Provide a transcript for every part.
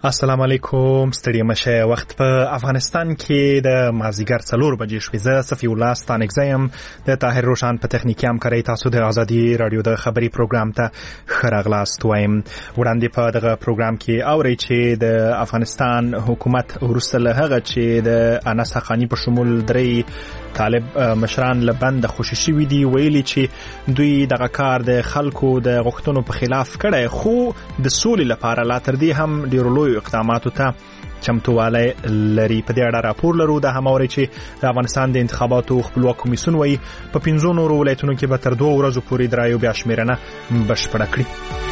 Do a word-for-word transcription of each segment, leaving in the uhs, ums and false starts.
السلام علیکم. ستړي مشه. وخت په افغانستان کې د مازیګر څلور بجې شوې. زه صفي الله ستانکزی یم. د طاهر روشان په تخنیکي همکارۍ تاسو د ازادي رادیو د خبري پروګرام ته ښه راغلاست وایم. وړاندې په دغه پروګرام کې اورئ چې د افغانستان حکومت وروسته له هغه چې د انس حقاني په شمول درې طالب مشران له بند خوشي شوي دي، ویلي چې دوی دغه کار د خلکو د غوښتنو په خلاف کړی، خو د سولې لپاره لا تر دې هم ډېرو لویو اقداماتو ته چمتووالی لري. په دې اړه راپور لرو. د هماوري چې د افغانستان د انتخاباتو خپلواک کمیسیون وایي په پنځو نورو ولایتونو کې به تر دوه ورځو پورې د رایو بیا شمېرنه بشپړه کړي.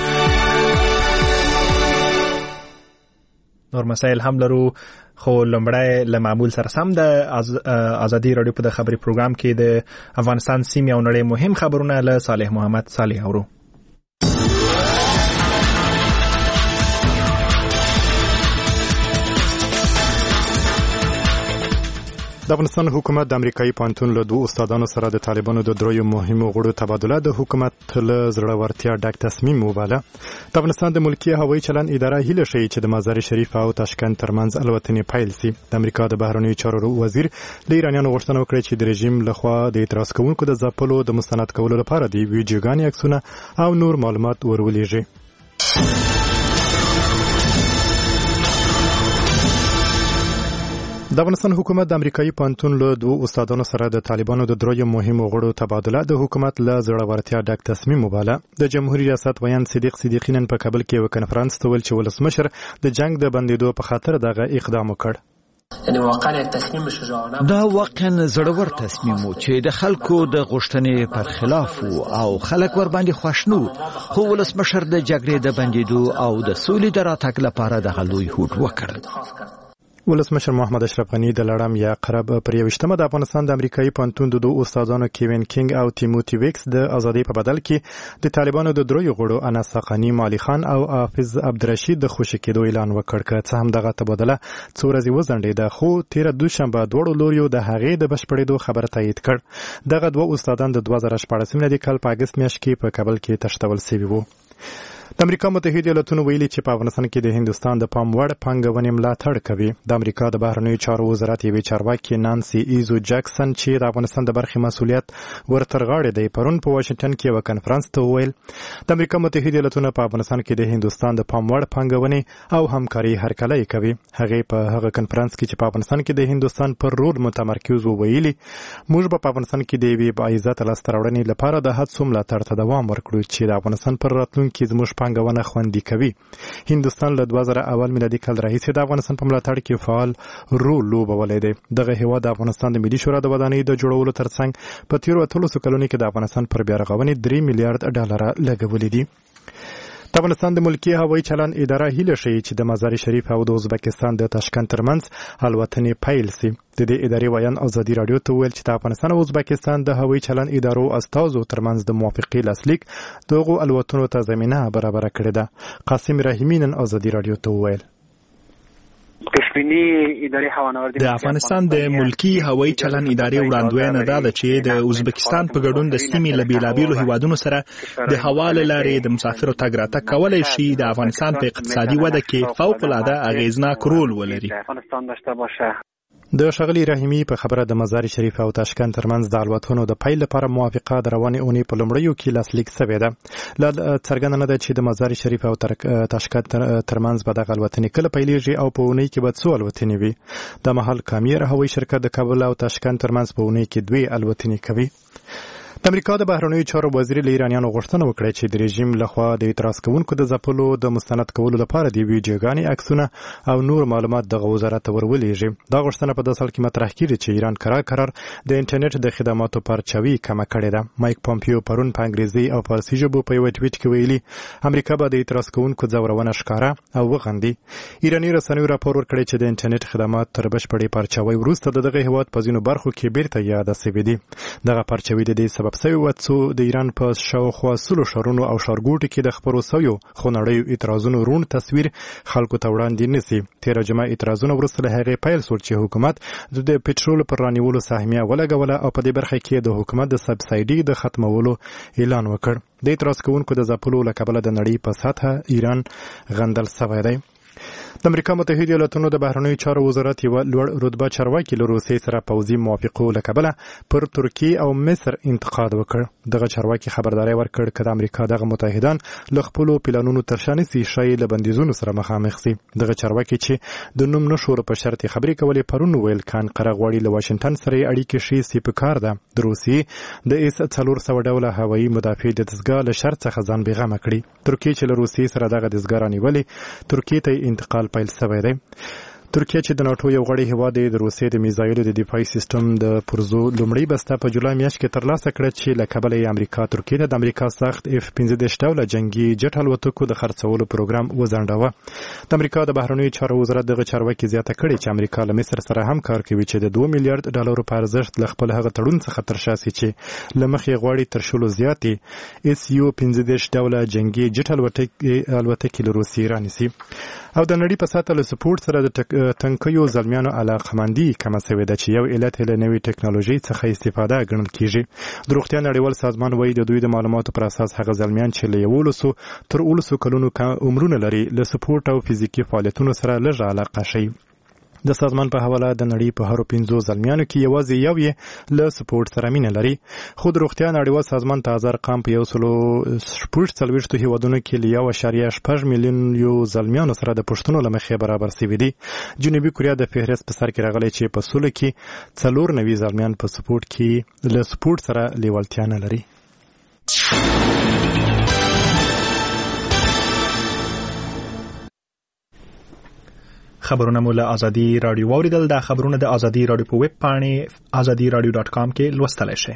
نور مسایل هم لرو، خو لومړی له معمول سره سم د ازادي رادیو په خبري پروګرام کې د افغانستان سیمې او نړۍ مهم خبرونه له صالح محمد صالح اورو. د افغانستان حکومت د امریکایي پوهنتون له دوه استادانو سره د طالبانو د دریو مهمو غړو تبادله د حکومت له زړورتیا ډک تصمیم وباله. د افغانستان د ملکي هوایي چلند اداره هیله ښیي چې د مزار شریف او تاشکند ترمنځ الوتنې پیل سي. د امریکا د بهرنیو چارو وزیر د ایرانیانو غوښتنه وکړه چې د رژیم لخوا د اعتراض کوونکو د ځپلو د مستند کولو لپاره د ویډیوګانې عکسونه او نور معلومات ورولېږي. د افغانستان حکومت د امریکایي پوهنتون له دوه استادانو سره د طالبانو د دریو مهمو غړو تبادله د حکومت له زړورتیا ډک تصمیم وباله. د جمهوریت ریاست ویان صدیق صدیقی نن په کابل کې یو کنفرانس ته ویل چې ولسمشر د جنگ د بندیدو په خاطر دغه اقدام وکړ. یعنی واقعا یک تصمیم شجاعانه دا واقعا زړور تصمیم و چې د خلکو د غوښتنې پر خلاف او خلک ور باندې خوښنو، خو ولسمشر د جګړې د بندیدو او د سولې د راتګ لپاره دغه لوی هوډ وکړ. ولسمشر محمد اشرف غنی د لړم یا قرب پر یوشتمه د افغانستان د امریکایي پوهنتون د دوه استادانو کیوین کینګ او تیموتی ویکس د ازادۍ په بدل کې د طالبانو د دریو غړو انس حقاني، مالی خان او حافظ عبدالرشید د خوشي کېدو اعلان وکړ. که څه هم دغه تبادله څو ورځې وځنډېده، خو تیره دوشنبه دواړو لوریو د هغې د بشپړېدو خبره تایید کړ. دغه دوه استادان د دوه زره شپاړسم میلادي کال په اګست میاشت کې په کابل کې تښتول شوي وو. د امریکا متحده ایالاتونو ویلي چې په افغانستان کې د هندستان د پام وړ پانګونې ملاتړ کوي. د امریکا د بهرنیو چارو وزارت یوې چارواکي نانسي ایزو جاکسن چې د افغانستان د برخې مسؤلیت ورترغاړې دی، پرون په واشنگټن کې یو کنفرانس ته وویل د امریکا متحده ایالاتونو په افغانستان کې د هندستان د پام وړ پانګونې او همکاري هرکلی کوي. هغې په هغه کنفرانس کې چې په افغانستان کې د هندستان پر رول متمرکز وویلي موږ به په افغانستان کې د یوې باعزته لاسته راوړنې لپاره د هڅو ملاتړ ته دوام ورکړو چې د افغانستان پر راتلونکي زموږ پانګونه خوندي کوي. هندستان له دوه زره اول میلادي کال راهیسې د افغانستان په ملاتړ کې فعال رول لوبولی دی. دغه هیواد د افغانستان د ملي شورا د ودانۍ د جوړولو ترڅنګ په تیرو اتلسو کلونو کې د افغانستان پر بیا رغونې درې میلیارډ ډالره لګولي دي. د افغانستان د ملکي هوایي چلند اداره هیله ښیي چې د مزار شریف او د ازبکستان د تاشکند ترمنځ الوتنې پیل سي. د دې ادارې ویان ازادي رادیو ته ویل چې د افغانستان او ازبکستان د هوایي چلند ادارو استازو ترمنځ د موافقې لاسلیک دغو الوتنو ته زمینه برابره کړې ده. قاسم رحیمی نن ازادي رادیو ته ویل د افغانستان د ملکی هوایي چلند ادارې وړاندوینه دا ده چې د ازبکستان په ګډون د سیمې له بیلابیلو هیوادونو سره د هوا له لارې د مسافرو تګ راتګ کولی شي د افغانستان په اقتصادي وده کې فوق‌العاده اغیزناک رول ولري. د ښاغلي رحیمي په خبره د مزار شریف او تاشکند ترمنځ د الوتنو د پیل لپاره موافقه د روانې اونۍ په لومړیو کې لاسلیک شوې ده. لا څرګنده نه ده چې د مزار شریف او تاشکند ترمنځ به دغه الوتنې کله پیلېږي او په اونۍ کې به څو الوتنې وي. د مهال کامیر هوایي شرکت د کابل او تاشکند ترمنځ په اونۍ کې دوې الوتنې کوي. د امریکا د بهرنیو چارو وزیر له ایرانیانو غوښتنه وکړه چې د رژیم لخوا د اعتراض کوونکو د ځپلو د مستند کولو لپاره د ویډیوګانې عکسونه او نور معلومات دغه وزارت ته ورولېږي. دا غوښتنه په داسې حال کې مطرح کېږي چې ایران کرار کرار د انټرنیټ د خدماتو پرچاوي کمه کړې ده. مایک پومپیو پرون په انګریزي او فارسي ژبو په یو ټویټ کې ویلي امریکا به د اعتراض کوونکو ځورونه ښکاره او وغندي. ایراني رسنیو راپور ورکړی چې د انټرنیټ خدمات تر بشپړې پرچاوي وروسته د دغه هیواد په ځینو برخو کې بیرته یاده سوي دي. دغه پرچاوي د دې سبب سوی و څو د ایران په شاوخوا سلو ښارونو او ښارګوټو کې د خپرو سویو خونړیو اعتراضونو روڼ تصویر خلکو ته وړاندې نسي. تېره جمعه اعتراضونه وروسته له هغې پیل شول چې حکومت د پټرولو پر رانیولو سهمیه ولګوله او په دې برخه کې د حکومت د سبسایډي د ختمولو اعلان وکړ. د اعتراض کوونکو د ځپلو له کبله د نړۍ په سطحه ایران غندل شوی دی. د امریکا متحده ایالاتونو د بهرنیو چارو وزارت یو لوړ رتبه چارواکي له روسیې سره پوځي موافقو له کبله پر ترکیه او مصر انتقاد وکړ. دغه چارواکي خبرداري ورکړ چې د امریکا دغه متحدان له خپلو پلانونو تر شا نشي شي له بندیزونو سره مخامخ سي. دغه چارواکي چې د نوم نشور په شرط خبرې کولې پرون ویل کان قرغوړي له واشنگټن سره اړیکې شي سي په کار ده. د روسیې د اس څلور سوه ډوله هوایي مدافع د دزګا له شرط څخه ځان بېغمه کړي. ترکیه چې له روسیې سره دغه دزګا رانیولې ترکیه ته انتقال پیل شوی دی. ترکیه چې د ناتو یو غړی هیواد دی د روسیې د میزایلو د دفاعي سیستم د پرزو لومړی بسته په جولای میاشت کې ترلاسه کړه چې له کبله یې امریکا ترکیه ته د امریکا سخت اف پنځه دېرش ډوله جنگي جټ الوتکو د خرڅولو پروګرام وځنډاوه. د امریکا د بهرنیو چارو وزارت دغه چارواکي زیاته کړې چې امریکا له مصر سره هم کار کوي چې د دوه میلیارډ ډالرو په ارزښت له خپل هغه تړون څخه تر شا سي چې له مخې غواړي تر شلو زیاتې اس یو پنځه دېرش ډوله جنگي جټ الوتکې له روسیې رانیسي. او د نړۍ په ساته له سپورت سره د تنکیو زلمیانو علاقمندي کمه شوې ده چې یو علت له نوې ټکنالوژي څخه استفاده ګڼل کیږي. د روغتیا نړیوال سازمان وایي د دوی د معلوماتو پر اساس هغه زلمیان چې له یولسو تر اولسو کلونو عمرونه لري له سپورت او فزیکي فعالیتونو سره لږه علاقه شي. د سازمان په حواله د نړۍ په هرو پنځو زلمیانو کې یوازې یو یې له سپورت سره مینه لري. خو د روغتیا نړیوال سازمان تازه ارقام په یو سلو شپږ څلوېښتو هیوادونو کې له یو اعشاریه شپږ میلیون یو زلمیانو سره د پوښتنو له مخې برابر سوي دي. جنوبي کوریا د فهرست په سر کې راغلی چې په سوله کې څلور نوي زلمیان په سپورت کې له سپورت سره لیوالتیا نه لري. خبرونه مو له ازادي رادیو واوریدل. دا خبرونه د ازادي رادیو په ویب پاڼې ازادي رادیو ډاټ کام کې لوستلی شئ.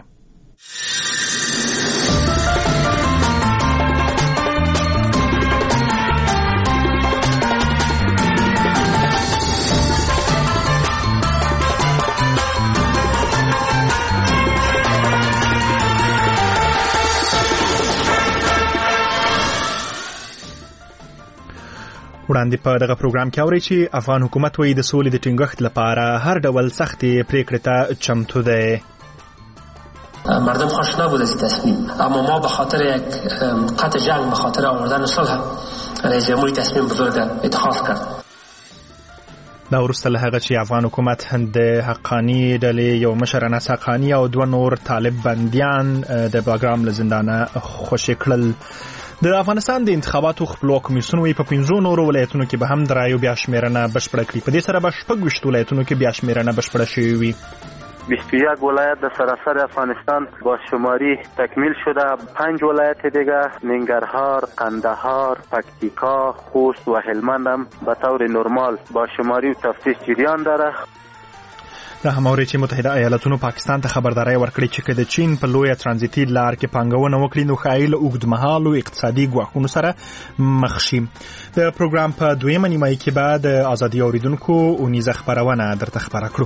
وړاندې په دغه پروګرام کې اورئ چې افغان حکومت وایي د سولې د ټینګښت لپاره هر ډول سختې پریکړې ته چمتو دی. مردم خوش نبود از این تصمیم، اما ما به خاطر یک قطع جنگ به خاطر آوردن صلح رئیس جمهور تصمیم بزرگ اتخاذ کرد. دا وروسته له هغه چې افغان حکومت د حقاني ډلې یو مشر انس حقاني او دوه نور طالب بندیان د باګرام له زندانه خوشي کړل. د افغانستان د انتخاباتو خپلواک کمیسیون وایي په پنځو نورو ولایتونو کې به هم د رایو بیا شمیرنه بشپړه کړي. په دې سره به شپږ ویشت ولایتونو کې بیا شمیرنه بشپړه شوې وي. بیست و یک ولایت در سراسر افغانستان با شماری تکمیل شده. پنج ولایت دیگه ننگرهار، قندهار، پکتیکا، خوست و هلمند هم به طور نرمال با شماری و تفتیش جریان داره. دا هم اوري چې متحده ایالاتونو پاکستان ته خبرداري ورکړې چې که د چین په لویه ترانزیتي لار کې پانګونه وکړي نو ښایي له اوږدمهالو اقتصادي ګواښونو سره مخ شي. د پروګرام په دویمه نیمایي کې به د ازادي اوریدونکو اونیزه خپرونه درته خپره کړو.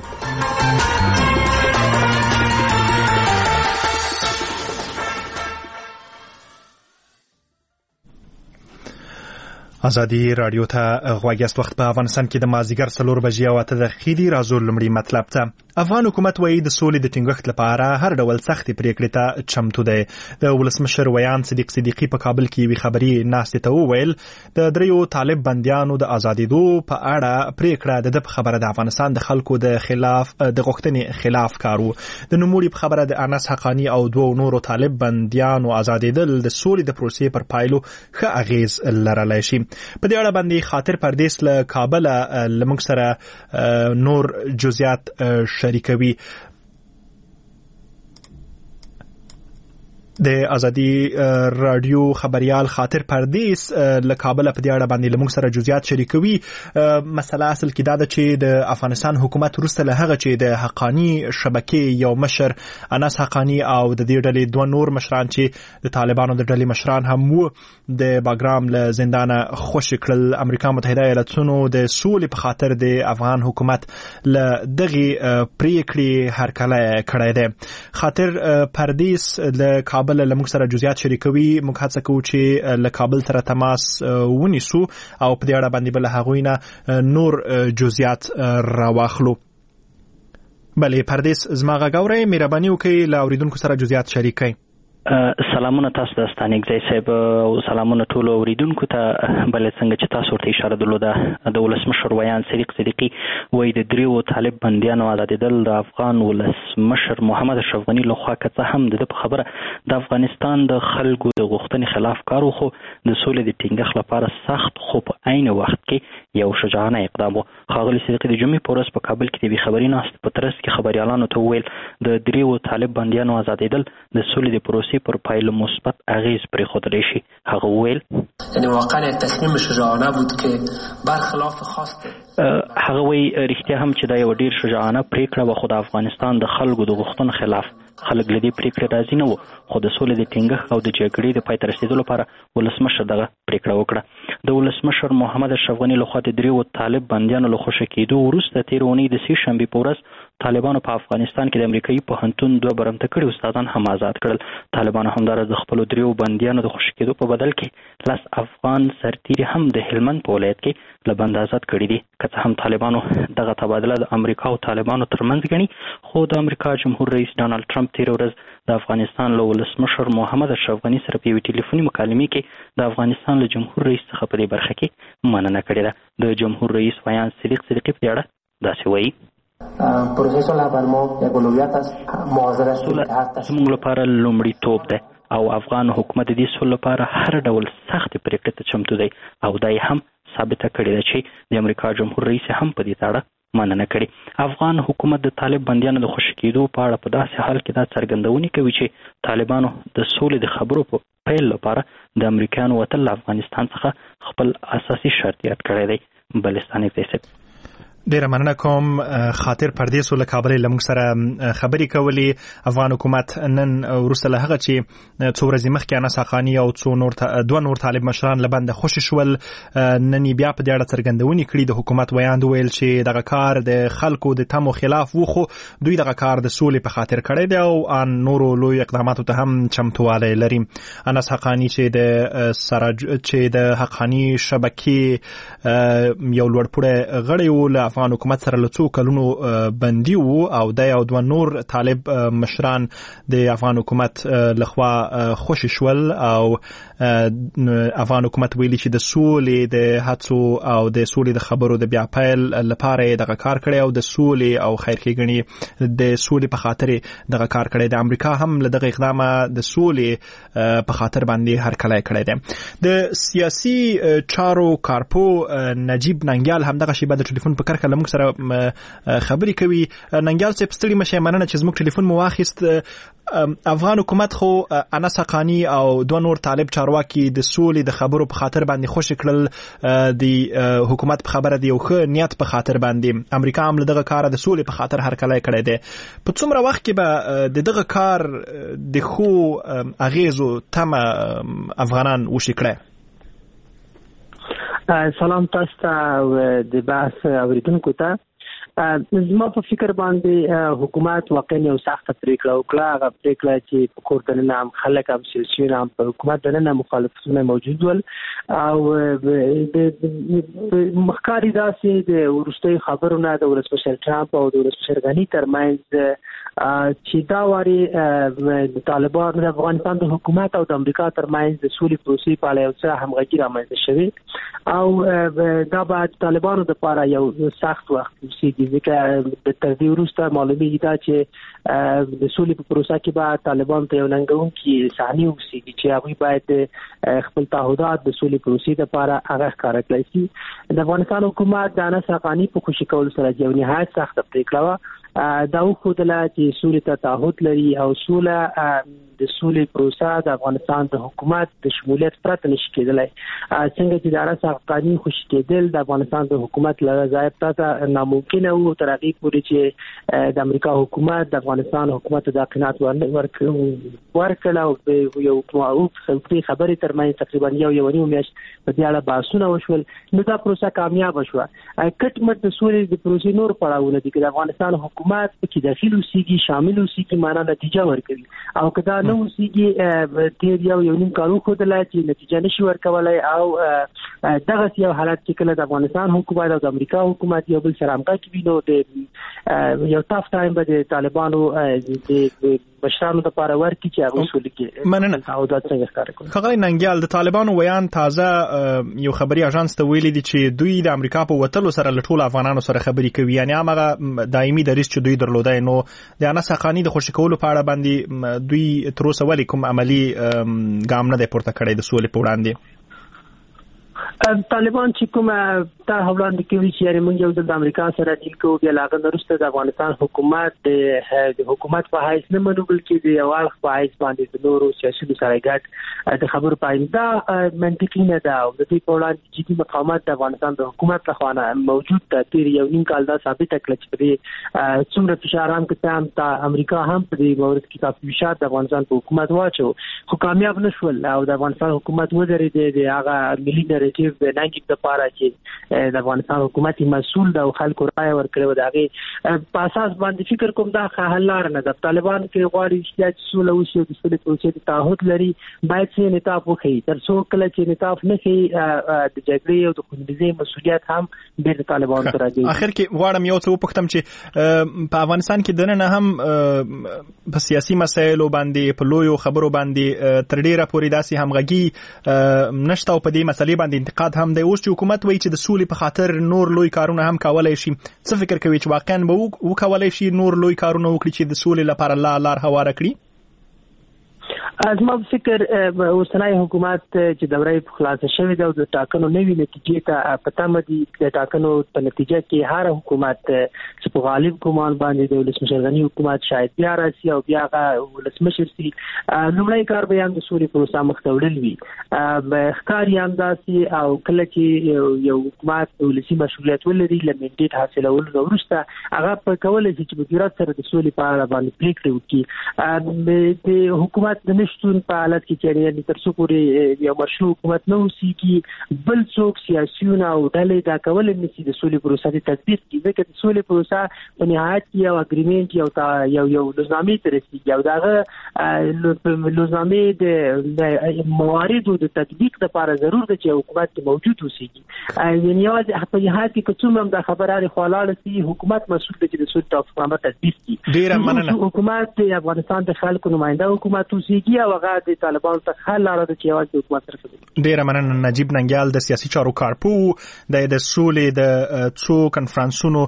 ازادي رادیو ته غوږ یاست. وخت په افغانستان کې د مازدیګر څلور بجې او اته دقیقې دي. راځو لومړی مطلب ته. افغان حکومت وایي د سولې د ټینګښت لپاره هر ډول سختې پریکړې ته چمتو دی. د ولسمشر ویان صدیق صدیقي په کابل کې یوې خبري ناستې ته وویل د دریو طالب بندیانو د ازادېدو په اړه پریکړه د ده په خبره د افغانستان د خلکو د خلاف د غوښتنې خلاف کار و. د نوموړي په خبره د انس حقاني او دوو نورو طالب بندیانو ازادېدل د سولې د پروسې پر پایلو ښه اغیز لرلی شي. په دې اړه باندې خاطر پردیس له کابله لمونږ سره نور جزئیات شریکوي. د ازادي رادیو خبريال خاطر پردیس له کابل په دې اړه باندې لمونږ سره جزئیات شریکوي. مسله اصل کې دا ده چې د افغانستان حکومت وروسته له هغه چې د حقاني شبکې یو مشر انس حقاني او د دې ډلې دوه نور مشران چې د طالبانو د ډلې مشران هم وو د باګرام له زندانه خوشي کړل. امریکا متحده ایالاتونو د سولې په خاطر د افغان حکومت له دغه پریکړې هرکلی کړی دی. خاطر پردیس له کابل بل لمږ سره جزئیات شریکوي. موږ هڅه کوو چې له کابل سره تماس ونیسو او په دې اړه باندې بل هغوی نه نور جزئیات راواخلو. بلې پردیس زما غږ اورئ، مهرباني وکړئ له اوریدونکو سره جزئیات شریکئ. سلامونه تاسو د ستانګزی صاحب او سلامونه ټول اوریدونکو ته. بل څنګه چې تاسو ورته اشاره درلوده د ولسمشر ویان صدیق صدیقی وایي د دریو طالب بندیانو آزادېدل د افغان ولسمشر محمد اشرف غني لخوا که هم د خبره د افغانستان د خلکو د غوښتنې خلاف کار خو د سولې د ټینګښت لپاره سخت خو په عین وخت کې یو شجاعانه اقدام و. ښاغلي صدیقی د جمعې په ورځ په کابل کې د خبري ناست په ترڅ کې خبريالانو ته وویل د دریو طالب بندیانو آزادېدل د سولې د پروسې پر پایله مثبت اغیز پرېښودلی شي. هغه وویل یعنی واقعا یک تصمیم شجاعانه بود که برخلاف خواست هغه وایي رښتیا هم چې دا یو ډیر شجاعانه پریکړه و، خو د افغانستان د خلکو د غوښتنو خلاف خلک له دې پریکړې راضي نه وو، خو د سولې د ټینګښت او د جګړې د پای ته رسېدو لپاره ولسمشر دغه پریکړه وکړه. د ولسمشر محمد اشرف غني لخوا د دریو طالب بندیانو له خوشي کېدو وروسته تېره اونۍ د سې شنبې په ورځ طالبانو په افغانستان کې د امریکایي پوهنتون دوه برمته کړي استادان هم آزاد کړل. طالبانو همداراز د خپلو دریو بندیانو د خوشي کېدو په بدل کې لس افغان سرتیري هم د هلمند په ولایت کې له بند آزاد کړي دي. که څه هم طالبانو دغه تبادله د امریکا او طالبانو ترمنځ ګڼي، خو د امریکا جمهور رئیس ډانلډ ټرمپ تېره ورځ د افغانستان له ولسمشر محمد اشرف غني سره په یوې ټلیفوني مکالمې کې د افغانستان له جمهور رئیس څخه په دې برخه کې مننه کړې ده. د جمهور رئیس ویان صدیق صدیقی په اړه داسې وایي پروسه لا بر ما یک اولویت است معاصره زموږ لپاره لومړیتوب ده او افغان حکومت د دې سولې لپاره هر ډول سخت پریکړې ته چمتو دی او دا یې هم ثابته کړې ده چې د امریکا جمهور رئیس هم په دې اړه مننه کړې. افغان حکومت د طالب بندیانو د خوشي کېدو په اړه په داسې حال کې دا څرګندونې کوي چې طالبانو د سولې د خبرو په پیل لپاره د امریکایانو وتل له افغانستان څخه خپل اساسي شرط یاد کړی دی. بلستاني پیسې ډیره مننه کوم. خاطر پردیس له کابل لمغ سره خبرې کولې. افغان حکومت نن وروسته له هغه چې څو ورځې مخکې انس حقانی او څو نور دوه نور طالب مشران له بنده خوشي شول، نن بیا په دې اړه څرګندونې کړې. د حکومت ویاند ویل چې دغه کار د خلکو د تمو خلاف و، خو دوی دغه کار د سولې په خاطر کړی دی او ان نورو لوی اقداماتو ته هم چمتوالی لري. انس حقانی چې د سراج چې د حقانی شبکې یو لوړپوړی غړی و، له افغان حکومت سره له څو کلونو بندي وو او د یو دوه نور طالب مشران د افغان حکومت لخوا خوشي شول او افغان حکومت ویلي چې د سولې د هڅو او د سولې د خبرو د بیا پیل لپاره دغه کار کړی او د سولې او خیر ښېګڼې د سولې په خاطر دغه کار کړی. د امریکا هم له دغه اقدامه د سولې په خاطر باندې هرکلی کړی دی. د سیاسي چارو کارپو نجیب ننګیال هم دغه شیبه د ټلیفون په کرکه موږ سره خبرې کوي. ننګیال صاحب ستړي مشه، مننه چې زموږ ټلیفون مو واخیست. افغان حکومت خو انس حقانی او دوه نور طالب چارواکي د سولې د خبرو په خاطر باندې خوشي کړل، د حکومت په خبره دی یو ښه نیت په خاطر باندې. امریکا هم له دغه کار د سولې په خاطر هرکلی کړی دی. په څومره وخت کې به د دغه کار د ښو اغیزو تمه افغانان وشي کړی؟ سلام تاسو ته د بحث اوریدونکو ته. زما په فکر باندې حکومت واقعا یو سخت پریکړه وکړه. هغه پریکړه چې په کور دننه هم خلک هم سیاسیون هم په حکومت دننه مخالفتونه موجود ول او د مخکاري داسې د وروستي خبرونه د ولسمشر ټرمپ او د ولسمشر غني ترمنځ چې دا واري د طالبانو د افغانستان د حکومت او د امریکا ترمنځ د سولې پروسې په اړه یو څه همغږي رامنځته شوې او دا بعد طالبانو د لپاره یو سخت وخت وسیږي، ځکه د تر دې وروسته معلومیږي دا چې د سولې په پروسه کې به طالبان ته یو ننګونکي صحنه وسیږي چې هغوی باید خپل تعهدات د سولې پروسې لپاره هغه ښکاره کړي شي. د افغانستان حکومت د انس حقانی په خوشي کولو سره یو نهایت سخته پریکړه وه. دا وښودله چې سولې ته تعهد لري او سوله د سولې پروسه د افغانستان د حکومت د شمولیت پرته نشي کېدلی. څنګه چې د انس حقانی خوشي کېدل د افغانستان د حکومت له ځایه پرته ناممکنه وو، تر هغې پورې چې د امریکا حکومت د افغانستان حکومت ته دا قناعت ورکړل او یو معروف صوتي خبرې ترمنځ تقریبا یو یو نیمه میاشت په دې اړه بحثونه وشول. نو دا پروسه کامیابه شوه. کټ مټ د سولې د پروسې نور پړاوونه دي چې د افغانستان حکومت پکې داخل اوسېږي، شامل اوسېږي، معنا نتیجه ورکوي او که دا نه اوسېږي تېر یو یو نیم کال وښودله چې نتیجه نشي ورکولی او دغسې یو حالت چې کله د افغانستان حکومت او د امریکا حکومت یو بل سره همغږي وي نو د یو ټاف ټایم به د طالبانو د مشرانو لپاره ورکړي چې هغه اصول کې مننه او دا څنګه ښکار کوي. خغلی ننګیال د طالبانو ویان تازه یو خبري اژانس ته ویلي دي چې دوی د امریکا په وتلو سره له ټولو افغانانو سره خبري کوي، یعنی هغه دایمي دریځ چې دوی درلودای. نو د انس حقانی د خوشی کولو په اړه باندې دوی تر اوسه ولې کوم عملی ګام نه دی پورته کړی د سولې په وړاندې؟ طالبان چې کومه تا وړاندې کوي چې یعنی موږ یو د امریکا سره ډیل کوو، بیا لاغه وروسته د افغانستان حکومت د حکومت په حیث نه منو بلکې د یو اړخ په حیث باندې د نورو سیاسي سره ګډ د خبرو پاینده منطقي نه ده او د دې په وړاندې جدي مقاومت د افغانستان د حکومت لخوا موجود ده. تیر یو نیم کال دا ثابت کړل چې په څومره فشار هم کتام ته امریکا هم په دې مورد کې کافي فشار د افغانستان په حکومت واچو، خو کامیاب نشول او د افغانستان حکومت ودرېد د هغه ملي نریټیو د ننګ لپاره چې د افغانستان حکومت مسؤل ده او خلکو رائے ورکړي و دغه په اساس باندې فکر کوم دا حل لار نه ده. طالبان کې غواړي چې سوله وشي د سولې پروسې ته تعهد لري، باید چې نتاف وکړي تر څو کله چې نتاف نه شي د جګړې او د خونریزۍ مسؤلیت هم د طالبانو سره راځي. اخر کې غواړم یو څه وپوښتم چې په افغانستان کې دنه هم په سیاسي مسایلو باندې په لویو خبرو باندې تر ډیره پورې داسې همغږي نشته او په دې مسلې باندې انتقاد هم دی. اوس چې حکومت وایي چې د سولې په خاطر نور لوی کارونه هم کولای شي، څه فکر کوي چې واقعا به وکولای شي نور لوی کارونه وکړي چې د سولې لپاره لا لار هواره کړي؟ از ما فکر اوسنۍ حکومت چې دورې په خلاصه شوې ده او د ټاکنو نوې نتیجې ته پته مدي د ټاکنو په نتیجه کې هر حکومت چې په غالب ګمان باندې د ولسمشر غنی حکومت شاید بیا راسي او بیا ولسمشر سي لومړی کار به هم د سولې پروسه مختوړل وي ښکار یې انداسي او کله چې یو حکومت ولسی مسؤلیت ولري لمنډیټ حاصلولو وروسته هغه په کولای شي چې په جرأت سره د سولې په اړه باندې پریکړه وکړي. د حکومت د نشټون په حالت کې چې تر څو پورې یو مشروع حکومت نه وسیږي بل څوک سیاسيونه او ډلې دا کول نشي د سولې پروسه د تطبیق کې، ځکه د سولې پروسه په نهایت کې یو اګریمنت یو یو یو لزامي تر رسیدي او داغه لزامي د مواردو د تطبیق لپاره ضرور ده چې حکومت موجود وسیږي. یعنی یو په نهایت کې کوم هم د خبراري خلاله سي حکومت مسؤل دی چې د سولې توافقنامه تطبیق کړي. ډیر مننه. حکومت د افغانستان د خلکو نماینده حکومت وسیږي او هغه د طالبانو څخه حل لاره ده چې یوازې حکومت سره کوي. ډیر مننه. نجیب ننګیال د سیاسي چارو کارپو د د سولې د څو کنفرانسونو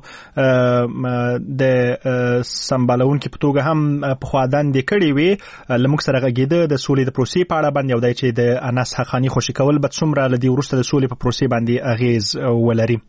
د سمبالونکو په توګه هم په خوادان د کړي وي لمک سره غږیده د سولې د پروسې په اړه باندې او د چې د انس حقانی خوشی کول به څومره لدی ورسته د سولې په پروسې باندې اغیز ولري.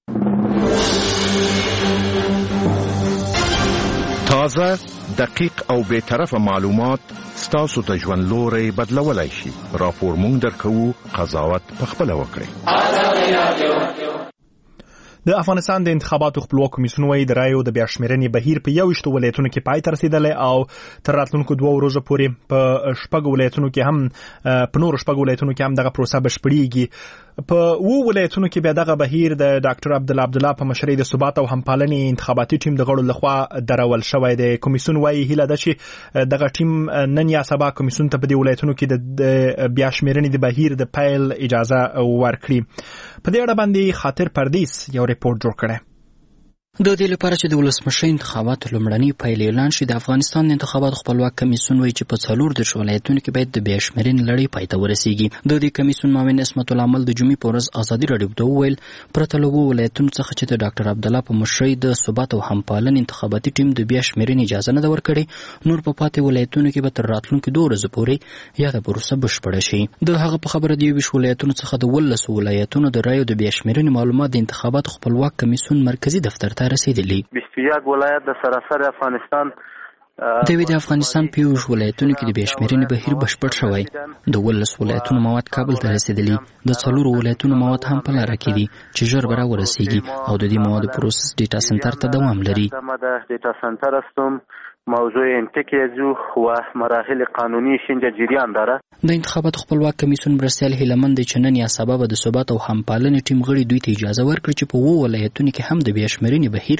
تازه دقیق او به طرفه معلومات ستاسو ته ژوند لوري بدلولای شي. راپور مونږ درکو، قضاوت په خپل وکړئ. د افغانستان د انتخاباتو خپلواک کمیسیون وايي د رایو د بیا شمیرنې بهیر په یوشتو ولایتونو کې پای ته رسیدلی او تر راتلونکو دوه ورځو پورې په شپږ ولایتونو کې هم په نور شپږ ولایتونو کې هم دغه پروسه بشپړیږي. په وو ولایتونو کې بیا دغه بهیر د ډاکټر عبدالله عبدالله په مشرۍ د ثبات او همپالنې انتخاباتي ټیم د غړو لخوا درول شوی دی. کمیسیون وايي هیله ده چې دغه ټیم نن یا سبا کمیسیون ته په دې ولایتونو کې د بیا شمیرنې د بهیر د پیل اجازه ورکړي. په دې اړه باندې خاطر پردیس یو ریپورت جوړ کړی. د دې لپاره چې د ولسمشر انتخاباتو لومړنی پیل اعلان شي، د افغانستان د انتخاباتو خپلواک کمیسیون وایي چې په څلور دېرش ولایتونو کې باید د بیا شمیرنې لړۍ پای ته ورسیږي. د دې کمیسیون معاون اسمت الله عمل د جمعې په ورځ ازادي راډیو ته وویل پرته له اوو ولایتونو څخه چې د ډاکټر عبدالله په مشرۍ د ثبات او همپالنې انتخاباتي ټیم د بیا شمیرنې اجازه نه ده ورکړې، نور په پاتې ولایتونو کې به تر راتلونکو دوه ورځو پورې یا د پروسه بشپړه شي. د هغه په خبره د یوویشت ولایتونو څخه د ولسو ولایتونو د رایو د بیا شمیرنې معلومات د انتخاباتو خپلواک کمیسیون مرکزی دفتر ته رسیدلي. یک ولایت د سراسر افغانستان د وی د افغانستان په یوش ولایتونو کې د بیا شمیرنې بهیر بشپړ شوی. د ولس ولایتونو مواد کابل ته رسیدلي، د څلورو ولایتونو مواد هم په لاره کې دي چې ژر به راورسیږي او د دې موادو پروسس ډیټا سنټر ته دوام لري. د ډیټا سنټر استم موضوع انتقاضو و مراحل قانونی شنجه جریان داره. د انتخاباتو خپلواک کمیسیون برسیال هیلمند چې نن یا سبا به د ثبات او همپالنې ټیم غړي دوی ته اجازه ورکړي چې په وو ولایتونو کې هم د بیا شمیرنې بهیر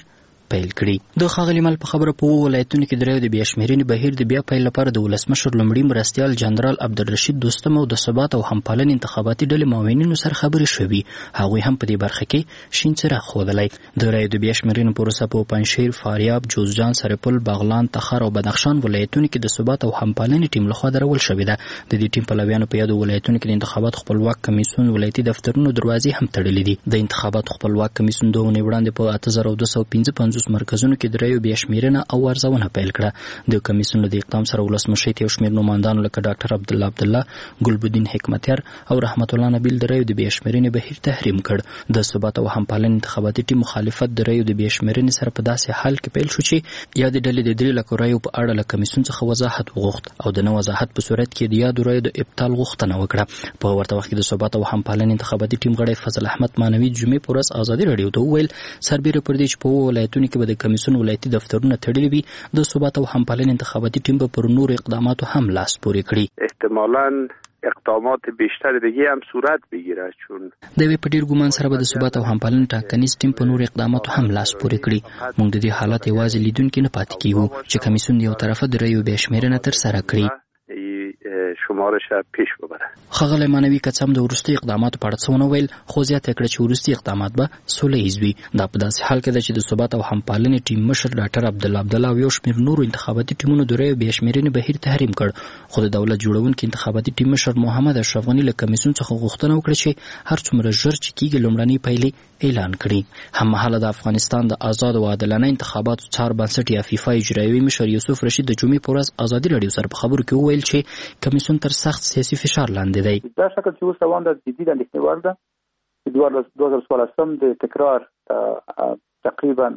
پیل کړي. د ښاغلي مل په خبره په ولایتونو کې درې د بیا شمیرنې بهیر د بیا پیل لپاره د ولسمشر لومړي مرستیال جنرال عبدالرشید دوستم او د ثبات او همپالنې انتخاباتي ډلې معاونینو سره خبرې شوې. هغوی هم په دې برخه کې شین څراغ ښودلی. د رایو د بیا شمیرنې پروسه په پنجشیر، فاریاب، جوزجان، سرپل، بغلان، تخار او بدخشان ولایتونو کې د ثبات او همپالنې ټیم لخوا درول شوې ده. د دې ټیم پلویانو په یادو ولایتونو کې د انتخابات خپلواک کمیسیون ولایتي دفترونو دروازې هم تړلې دي. د انتخابات خپلواک کمیسیون دوه اونۍ وړاندې په اته زره دوه سوه پنځه پنځوس مرکزونو کې د رایو بیا شمیرنه او ارزونه پیل کړه. د کمیسیون له اقدام سره ولسمشر ته یو شمېر نوماندانو لکه ډاکټر عبدالله عبدالله، ګلبدین حکمتیار او رحمت الله نبیل د رایو د بیا شمیرنې بهیر تحریم کړ. د ثبات او همپالنې انتخاباتي ټیم مخالفت د رایو د بیا شمیرنې سره په داسې حال کې پیل شو چې یادې ډلې د درې لکو رایو په اړه له کمیسیون څخه وضاحت وغوښت او د نه وضاحت په صورت کې د یادو رایو د ابطال غوښتنه وکړه. په ورته وخت کې د ثبات او همپالنې انتخاباتي ټیم غړی فضل احمد مانوي جمعې په ورځ ازادي راډیو ته وویل سربیره پر دې چې په ولایتونو کې به د کمیسیون ولایتي دفترونه تړلي وي، د ثبات او همپالنې انتخاباتي ټیم به پر نورو اقداماتو هم لاس پورې کړي. احتمالاً اقدامات بیشتر دیگه هم صورت بگیره، چون د وی په ډیر ګومان سره به د ثبات او همپالنې ټاکنیز ټیم په نورو اقداماتو هم لاس پورې کړي. موږ د دې حالت یوازې لیدونکي نه پاتې کیږو چې کمیسیون یو طرفه د رایو بیا شمیرنه تر سره کړي. شمارش پیش ببره. ښاغلی مانوي که څه هم د وروستي اقداماتو په اړه څه ونه ویل، خو زیاته کړه چې وروستي اقدامات به سوله ییز وي. دا په داسې حال کې ده چې د ثبات او همپالنې ټیم مشر ډاکټر عبدالله عبدالله او یو شمېر نورو انتخاباتي ټیمونو د رایو بیا شمیرنې بهیر تحریم کړ. خو د دولت جوړونکي انتخاباتي ټیم مشر محمد اشرف غني له کمیسیون څخه غوښتنه وکړه چې هر څومره ژر چې کېږي لومړنۍ پایلې اعلان کړي. هممهاله د افغانستان د آزاد او عادلانه انتخاباتو څار بنسټ یا فیفا اجرایوي مشر یوسف رشید د جمعې په ورځ ازادي راډیو سره په خبرو کې وویل چې کمیسیون تر سخت سیاسي فشار لاندې دی. دا شکل چې اوس روان ده جدي د اندېښنې وړ ده چې دوه زره څوارلسم د تکرار تقریبا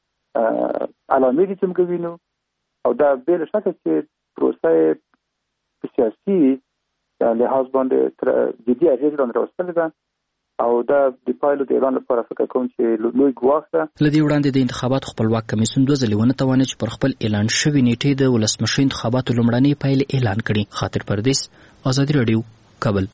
علامې دي چې موږ وینو او دا بې له شکه چې پروسه په سیاسي لحاظ باندې جدي اغېزې باندې راوستلې ده او دا د پایلو د اعلان لپاره فکر کوم چې لوی ګواښ ده. له دې وړاندې د انتخاباتو خپلواک کمیسیون دوه ځلې ونه توانېد چې پر خپل اعلان شوي نیټې د ولسمشر انتخاباتو لومړنۍ پایلې اعلان کړي. خاطر پردیس، ازادي راډیو، کابل.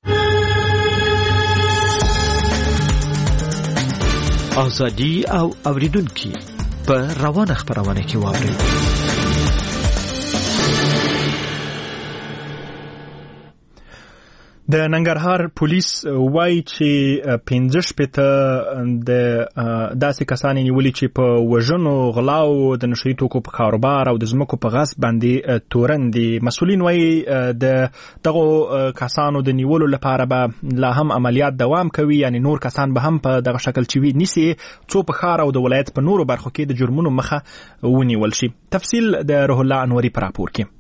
ازادي او اوریدونکي په روانه خبرونه کې واوري. د ننګرهار پولیس وایي چې پنځه شپېته د داسې کسان نیولي چې په وژنو، غلاو، د نشهیي توکو په کاروبار او د ځمکو په غصب باندې تورن دي. مسؤلین وایي د دغو کسانو د نیولو لپاره به لا هم عملیات دوام کوي، یعنی نور کسان به هم په دغه شکل چې وي نیسي څو په ښار او د ولایت په نورو برخو کې د جرمونو مخه ونیول شي. تفصیل د روح الله انوري په راپور کې.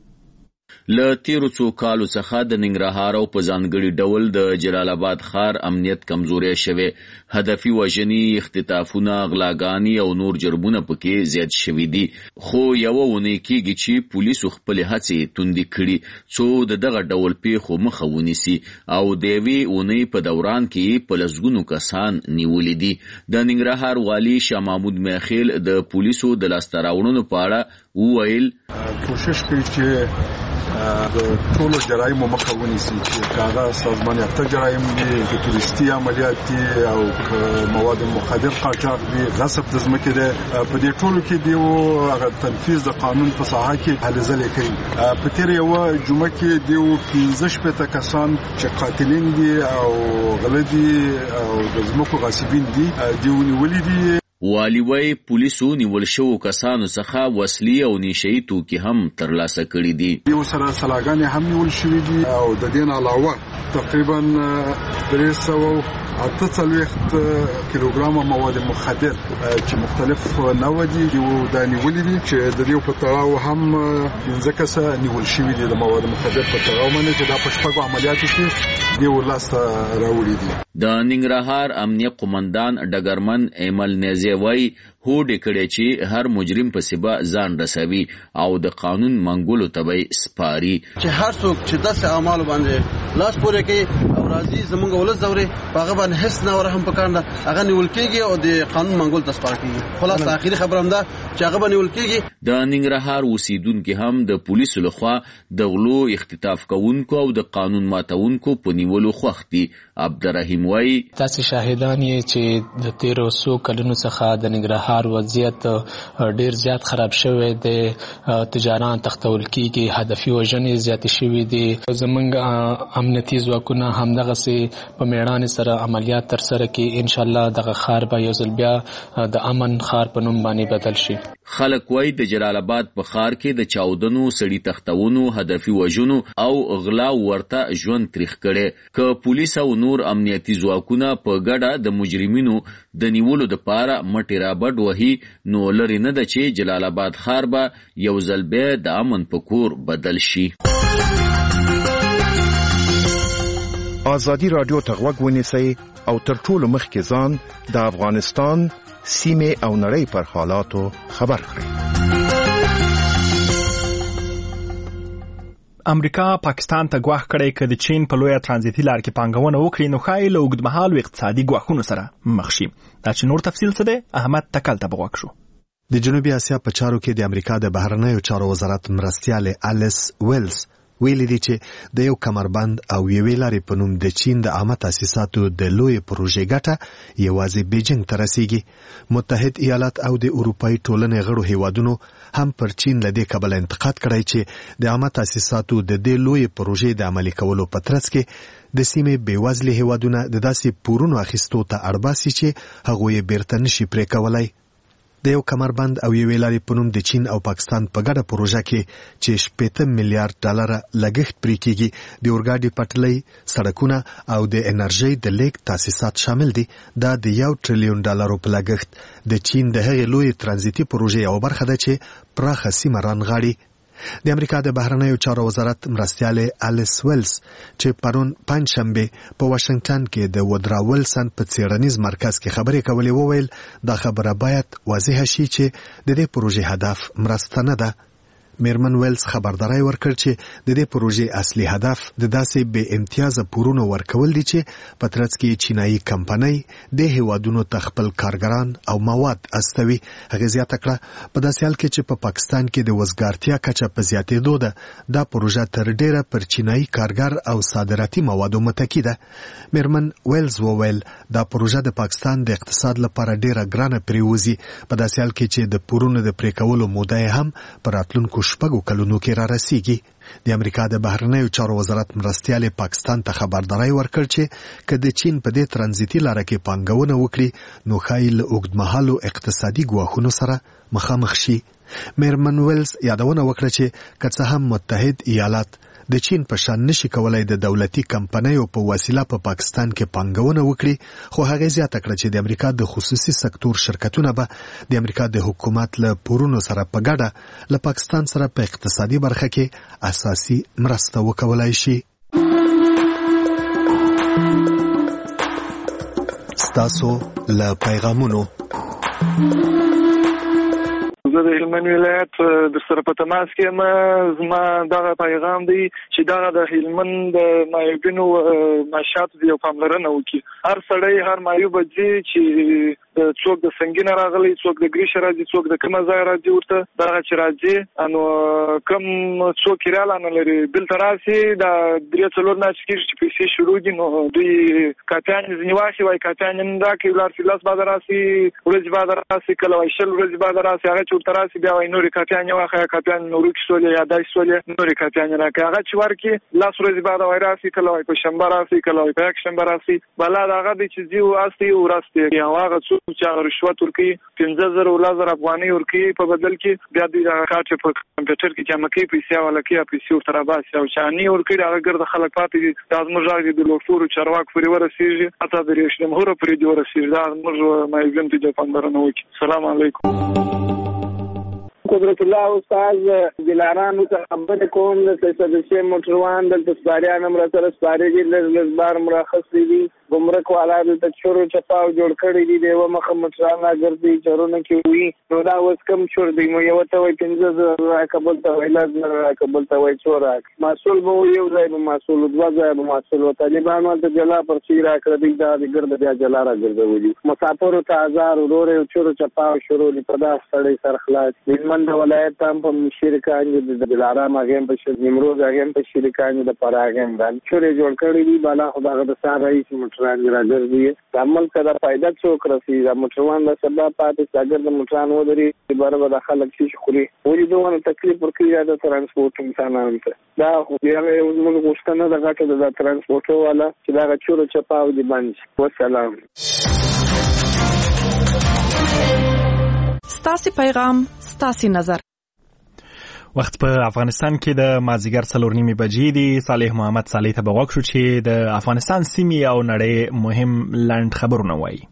له تیرو څو کالو څخه د ننګرهار او په ځانګړي ډول د جلال آباد ښار امنیت کمزوری شوی، هدفي وژنې، اختطافونه، غلاګانې او نور جرمونه پکې زیات شوي دي. خو یوه اونۍ کېږي چې پولیسو خپلې هڅې توندې کړي څو د دغه ډول پیښو مخه ونیسي او د یوې اونۍ په دوران کې په لسګونو کسان نیولي دي. د ننګرهار والي شاه محمود میخیل د پولیسو د لاسته راوړنو په اړه وویل کوشش کوي چې د ټولو جرایمو مخه ونیسي، چې هغه سازمان یافته جرایم دي، چې تورستي عملیات دي او مواد مخدر قاچاق دي، غصب د ځمکې دی. په دې ټولو کې دیو هغه تنفیذ د قانون په ساحه کې هلې ځلې کوي. په تېره یوه جمعه کې دیو پنځه شپېته کسان چې قاتلین دي او غله دي او د ځمکو غاصبین دي دیو نیولي دي. والی وای پولیسو نیول شوو کسانو څخه وسلې او نشهیي توکي هم ترلاسه کړي دي. یو سره سلاګانې هم نیول شوي دي او د دې نه علاوه تقریبا درې سوه اته څلوېښت کیلوګرامه مواد مخدر چې مختلف نوع دي دیو دا نیولي دي، چې د دې په تړاو هم پنځه کسه نیول شوي دي د مواد مخدر په تړاو باندې، چې دا په شپږو عملیاتو کې دیو لاسته راوړي دي. د ننګرهار امنیه قومندان ډګرمن ایمل نیزی وای هوډ کړي چې هر مجرم په سبا ځان رسوي او د قانون منګولو تبعي سپاري، چې هر څوک چې داسې اعمال باندې لاس پورې کوي او راځي زمونږ ولس دوري هغه باندې هیڅ نه ورهم پکانده هغه نیول کېږي او د قانون منګول ته سپار کېږي. خلاص اخیری خبره هم ده چې هغه باندې نیول کېږي. د ننګرهار اوسیدونکو هم د پولیسو لخوا د غلو، اختطاف کوونکو او د قانون ماتونکو په نیولو خوښ دي. عبدالرحیم وای تاسو شاهدان یې چې د تیرو څو کلونو څخه د ننګرهار ښار وضعیت ډیر زیات خراب شوی دی، تجاران تختول کیږي، هدفي وژنې زیاتې شوې دي. زمونږ امنیتي ځواکونه همدغسې په میړانې سره عملیات ترسره کړي. ان شاء الله دغه ښار به یو ځل بیا د امن ښار په نوم باندې بدل شي. خلک وایي د جلال آباد په ښار کې د چاودنو، سړي تختونو، هدفي وژنو او غلا ورته ژوند تریخ کړي. که پولیس او نور امنیتي ځواکونه په ګډه د مجرمینو د نیولو دپاره مټې رابډ وهي، نو لرې نه ده چې جلال آباد ښار به یو ځل بیا د امن په کور بدل شي. آزادي رادیو ته غوږ ونیسئ او تر ټولو مخکې ځان د افغانستان سیمې او نړۍ پر حالاتو خبر کړئ. امریکا پاکستان ته ګواښ کړی که د چین په لویه ترانزیتي لار کې پانګونه وکړي نو ښایي له اوږدمهالو اقتصادي ګواښونو سره مخ شي. دا چې نور تفصیل څه دی، احمد تکل ته به غوږ شو. د جنوبي اسیا په چارو کې د امریکا د بهرنیو چارو وزارت مرستیالې الیس ویلز ویلي دي چې د یو کمربند او یوې لارې په نوم د چین د عامه تاسیساتو د لویې پروژې ګټه یوازې بیجینګ ته رسیږي. متحد ایالات او د اروپایي ټولنې غړو هیوادونو هم پر چین له دې کبله انتقاد کړی چې د عامه تاسیساتو د دې لویې پروژې د عملي کولو په ترڅ کې د سیمې بېوزلې هیوادونه د داسې پورونو اخیستو ته اړ باسي چې هغوی یې بیرته نشي پرې کولی. د یو کمربند او یوې لارې په نوم د چین او پاکستان په ګډه پروژه کې چې شپېته میلیارډ ډالره لګښت پرې کېږي د اورګاډي پټلۍ، سړکونه او د انرژۍ د لیږد تاسیسات شامل دي. دا د یو ټریلیون ډالرو په لګښت د چین د هغې لویې ترانزیتي پروژې یوه برخه ده چې پراخه سیمه رانغاړي. د امریکا د بهرنیو چارو وزارت مرستیالې الیس ویلز چې پرون پنجشنبه په واشنگټن کې د وودرا ویلسن په څیړنیز مرکز کې خبرې کولې وویل دا خبره باید واضح شي چې د دې پروژې هدف مرسته نه ده. میرمن ویلز خبرداري ورکړ چې د دې پروژې اصلي هدف د داسې بې امتیازه پورونو ورکول دي چې په ترڅ کې چینایي کمپنۍ د هیوادونو ته خپل کارګران او مواد استوي. هغې زیاته کړه په داسې حال کې چې په پاکستان کې د وزګارتیا کچه په زیاتېدو ده، دا پروژه تر ډیره پر چینایي کارګر او صادراتي موادو متکی ده. میرمن ویلز وویل دا پروژه د پاکستان د اقتصاد لپاره ډیره ګرانه پریوزي، په داسې حال کې چې د پورونو د پرې کولو موده هم په راتلونکو شپږو کلونو کې را رسیږي. د امریکا د بهرنیو چارو وزارت مرستیالې پاکستان ته خبرداري ورکړ چې که د چین په دې ترانزیتي لاره کې پانګونه وکړي نو ښایي له اوږدمهالو اقتصادي ګواښونو سره مخامخ شي. میرمن ویلز یادونه وکړه چې که څه هم متحد ایالات د چین په شان نشي کولای د دولتي کمپنیو په وسیله په پاکستان کې پانګونه وکړي، خو هغه زیاته کړه چې د امریکا د خصوصي سکتور شرکتونه به د امریکا د حکومت له پورونو سره په ګډه له پاکستان سره په اقتصادي برخه کې اساسي مرسته وکولای شي. ستاسو له پیغامونو زه د هلمند ولایت د سره په تماس کې یم. زما دغه پیغام دی چې دغه د هلمند د معیوبینو معاشاتو د یو پاملرنه وکړي. هر سړی هر معیوب ځي چې څوک د سنګینه راغلی، څوک د ګریشه راځي، څوک د کومه ځای راځي، ورته دغه چې راځي نو کم څوک کراله نه لري دلته راسي دا درې څلور میاشتې کېږي چې پیسې شروع دي نو دوی کاپیانې ځینې واخلي وایي کاپیانې نه راکړي، ولاړ شي لس بعده راسي، ورځې بعده راسي، کله وایي شل ورځې بعده راسي، هغه چې ورته راسي بیا وایي نورې کاپیانې واخله، کاپیانې نو ورکې شولې یا داسې شولې نورې کاپیانې راکړي. هغه چې ورکړي لس ورځې بعده وایي راسي، کله وایي په شنبه راسي، کله وایي په یک شنبه راسي. بلا د هغه دی چې ځي واسي وراسي او هغه څوک چې هغه رشوت ورکوي پنځه زره اوله زره افغانۍ ورکوي په بدل کې، بیا دوی دغه کار چې په کمپیوټر کې جمع کوي پیسې حواله کوي او پیسې ورته راباسي او چې اني ورکوي هغه ګرده خلک پاتې دي. دا زموږ غږ د لوټورو چارواکو پورې ورسېږي، حتی د رئیس جمهور پورې دې ورسېږي. دا زموږ معیوبینو ته دې پاملرنه وکړي. السلام علیکم. قدرت الله استاد دلارانو ته خبرې کوم د سدسې موټروان دلته سپاریان هم راسره سپارې دي، لږ لږ بار مرخصې دي، ګمرک والا دلته چورو چپاو جوړ کړي دي، د یوه مخه موټران راګرځي چورونه کې وي. نو دا اوس کم چور دی، نو یوه ته وایي پنځه زره راکړه، بل ته وایي لس زره راکړه، بل ته وایي څو راکړه. محصول به یو ځای به محصول دوه ځایه به محصول و. طالبانو هلته جلا پرچې راکړه، دوی دا د ګرده بیا جلا راګرځولي. مسافرو ته ازار ورور یو چورو چپاو شروع دي، په داسې سړی سر خلاص. هلمند ولایت هم په شریکان دي، د دلارام هغې هم په نیمروز هغې هم په شریکان دي، د فراه هغې هم دا چورې جوړ کړي دي. بالا خو د هغه د سار رئیس موټر موټران راګرځي د عمل کده فائدہ څوک رسي د موټروان د سبا پاتې اگر د موټران ودري بار به د خلک شي خوري وې دوه تکلیف ورکړي د ترانسپورت انسانانو ته دا خو بیا موږ غوښتنه د غټه د ترانسپورت والا چې دا چورو چپاو دي باندې والسلام. ستاسي پیغام ستاسي نظر. وخت په افغانستان کې د مازیګر څلور نیمې بجې دي. صالح محمد صالح ته بغوښ شو چې د افغانستان سیمې او نړۍ مهم لنډ خبرونه وایي.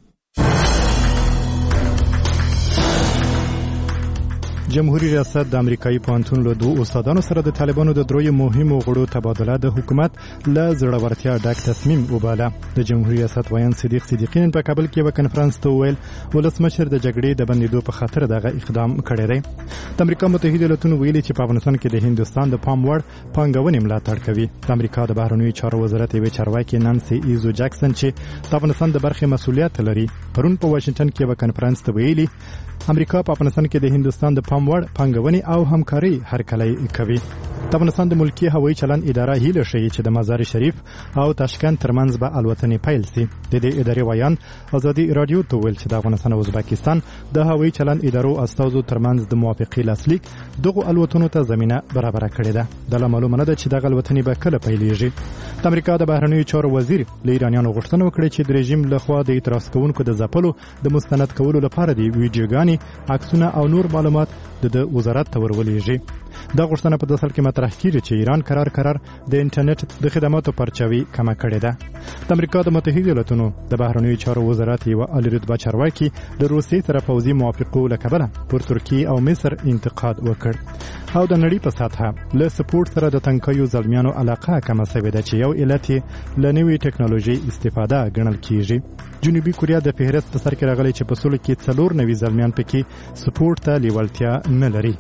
جمهوریت ریاست د امریکایي پوهنتون له دوه استادانو سره د طالبانو د دروي مهمو غړو تبادله د حکومت له زړورتیا ډک تصمیم وباله. د جمهوریت ریاست وایي صدیق صدیقین په کابل کې یو کنفرانس ته ویل ولسمشر د جګړې د بندیدو په خاطر دغه اقدام کړی دی. د امریکا متحده ایالاتونو ویلي چې په افغانستان کې د هندستان د پام وړ پانګونې ملاتړ کوي. د امریکا د بهرنیو چارو وزارت یو چارواکي نانسي ایزو جاکسن چې د افغانستان د برخې مسؤلیت لري پرون په واشنگټن کې یو کنفرانس ته ویلي امریکا په افغانستان کې د هندستان د پام وړ پانګونې او همکاري هرکلی کوي. د افغانستان د ملکی هوایي چلند اداره هیله شي چې د مزار شریف او تاشکند ترمنځ به الوتنې پیل شي. د دې ادارې وایان ازادي رادیو ته ویل چې د افغانستان او ازبکستان د هوایي چلند ادارو استازو ترمنځ د موافقې لاسلیک دغه الوتنو ته زمينه برابر کړې ده. د معلومه نه ده چې دغه الوتنې به کله پیلېږي. د امریکا د بهرنیو چارو وزیر له ایرانیانو غوښتنه وکړه چې د رژیم لخوا د اعتراض کوونکو د ځپلو د مستند کولو لپاره د ویډیوګانې، عکسونه او نور معلومات د وزارت ته ورولېږي. دا غوښتنه په داسل کې مطرح کیږي چې ایران قرار قرار د انټرنیټ د خدماتو پرچاوي کمه کړې ده. د امریکا د متحده ایالاتونو د بهرنیو چارو وزارت یو اعلی رتبه چارواکي د روسیې سره پوځي موافقو لکبله پر ترکیه او مصر انتقاد وکړ. او د نړۍ په سطحه له سپورت سره د تنکیو زلمیانو علاقه کمه شوې ده چې یو علت له نوې ټکنالوژي استفاده ګڼل کیږي. جنوبي کوریا د فهرست په سر کې راغلی چې په سولو کې څلور نوي زلمیان پکې سپورت ته لیوالتیا نه لري.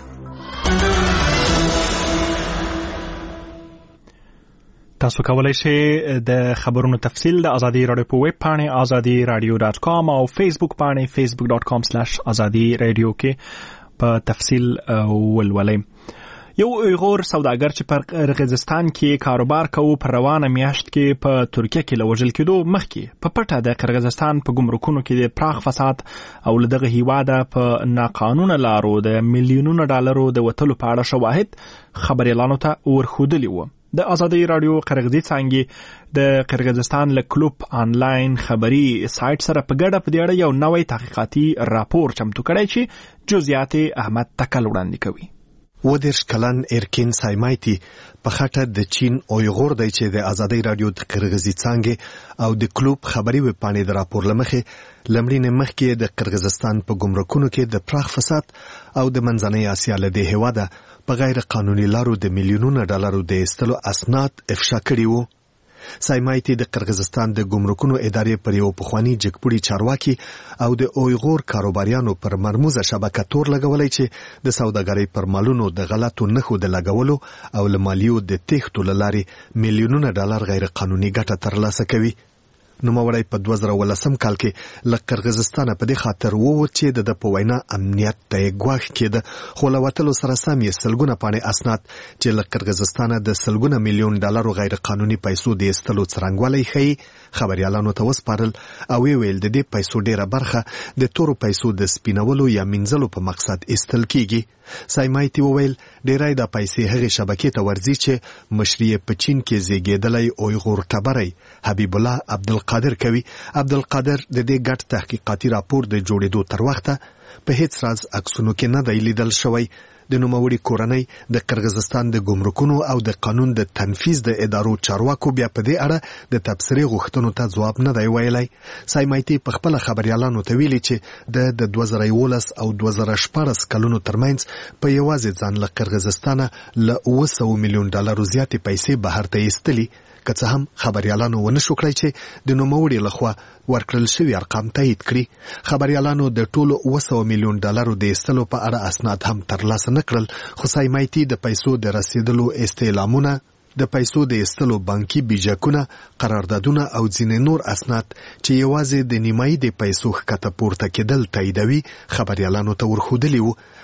تاسو کولای شئ د خبرونو تفصیل د ازادي رادیو په ویب پاڼې ازادي رادیو ډاټ کام او فیسبوک پاڼې فیسبوک ډاټ کام سلیش ازادي رادیو کې په تفصیل ولولئ. یو ایغور سوداګر چې په قرغیزستان کې کاروبار کوي په روانه میاشت کې په ترکیه کې لوجل کېدو مخکې په پټه د قرغیزستان په ګمرکونو کې د پراخ فساد او لدغه هیواده په ناقانونه لارو د میلیونونو ډالرو د وټلو په اړه شواهد خبريالانو ته ورخودلی و. د ازادي رادیو قرغیزي څنګه د قرغیزستان له کلوب آنلاین خبري سایت سره په ګډه په دې اړه یو نوې تحقیقاتي راپور چمتو کړی چې جزئیات احمد تکل وړاندې کوي. ودرش کلن ارکین سایمایتی په خاطر د چین اویغور دی چې د ازادي رادیو د قرغیزي څنګه او د کلوب خبري وب پاڼې د راپور لمخې لمړینه مخکې د قرغیزستان په ګمرکونو کې د پراخ فساد او د منځنۍ اسیا له دې هواده په غیر قانوني لارو د میلیونونو ډالرو د استلو اسناد افشا کړي وو. سایمایتی د قرغیزستان د ګمرکونو ادارې پر یو پخوانی جګپوړي چارواکي او د اویغور کاروباریانو پر مرموزه شبکه تور لګولای چې د سوداګرۍ پر مالونو د غلطو نخو د لګولو او لمالیو د تېښتو لارې میلیونونه ډالر غیر قانوني ګټه ترلاسه کوي. نوموړی په دوه زره ولسم کال کې له قرغیزستان په دې خاطر ووت چې د په وینا امنیت ته ګواښ کېده، خو له وتلو سره سم یې سلګونه پاڼې اسناد چې له قرغیزستان د سلګونه میلیون ډالرو غیر قانوني پیسو د ایستلو څرنګوالی ښیي. خبريالانو ته وسپارل او ویل د دې پیسو ډیره برخه د تورو پیسو د سپینولو یا منځلو په مقصد ایستل کیږي. سایمایتی وویل ډیرای د پیسې هغه شبکې ته ورځي چې مشري په چین کې زیږیدلی اویغور ټبري حبیب الله عبدالقادر کوي. عبدالقادر د دې ګډ تحقیقاتي راپور د جوړېدو تر وخته په هیڅ راز عکسونو کې نه دی لیدل شوی. د نوموړي کورنۍ د قرغیزستان د ګمرکونو او د قانون د تنفیذ د ادارو چارواکو بیا په دې اړه د تبصرې غوښتنو ته ځواب نه دی ویلی. سایمایتی په خپل خبريالانو ته ویلي چې د دوه زره یولس او دوه زره شپاړس کلونو ترمنځ په یوازې ځان له قرغیزستان له اوه سوه میلیون ډالرو زیاتې پیسې بهر ته ایستلي، که څه هم خبريالانو ونه شو کړی چې د نوموړي لخوا ورکړل شوی ارقام تایید کړي. خبريالانو د ټولو اوه سوه میلیون ډالرو د ایستلو په اړه اسناد هم ترلاسه نه کړل، خو سایمایتی د پیسو د رسیدلو استعلامونه، د پیسو د ایستلو بانکي بیجکونه، قراردادونه او ځینې نور اسناد چې یوازې د نیمایي د پیسو ښکته پورته کېدل تاییدوي خبريالانو ته ورښودلي وو.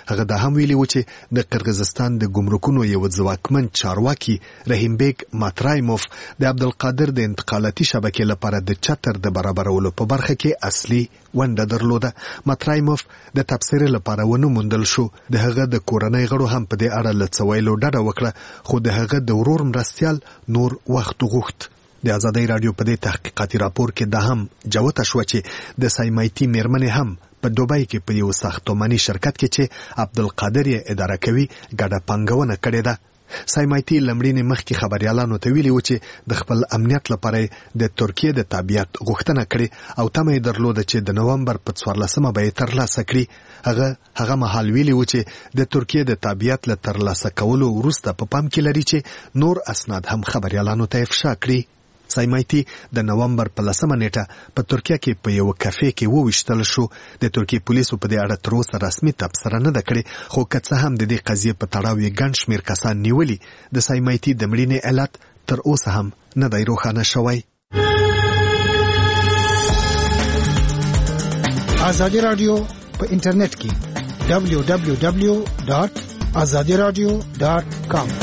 هغه دا هم ویلي و چې د قرغیزستان د ګمرکونو یو ځواکمن چارواکي رحیم بیگ ماترایموف د عبدالقادر د انتقالاتي شبکې لپاره د چتر د برابرولو په برخه کې اصلي ونډه درلوده. ماترایموف د تبصرې لپاره ونه موندل شو. د هغه د کورنۍ غړو هم په دې اړه له څه ویلو ډډه وکړه، خو د هغه د ورور مرستیال نور وخت غوښت. د ازادۍ راډیو په دې تحقیقاتي راپور کې دا هم جوته شوه چې د سایمایتي میرمنې هم په دوبۍ کې په یو ساختماني شرکت کې چې عبدالقادر یې اداره کوي ګډه پانګونه کړې ده. سایمایتي لمړینې مخکې خبریالانو ته ویلي و چې د خپل امنیت لپاره د ترکیې د تابعیت غوښتنه کړې او تمه یې درلوده چې د نومبر په څوارلسمه به یې ترلاسه کړي. هغه هغه مهال ویلي و چې د ترکیې د تابعیت له ترلاسه کولو وروسته په پام کې لري چې نور اسناد هم خبریالانو ته افشا کړي. سایمایتي د نومبر په لسمه نیټه په ترکیه کې په یو کافې کې وویشتل شو. د ترکیې پولیسو په دې اړه تر اوسه رسمي تبصره نه ده کړې، خو که څه هم د دې قضیې په تړاو یې ګڼ شمېر کسان نیولي، د سایمایتي د مړینې علت تر اوسه هم نه دی روښانه شوی. ازادي راډیو په انټرنیټ کې دبلیو دبلیو دبلیو ډاټ ازادي راډیو ډاټ کام.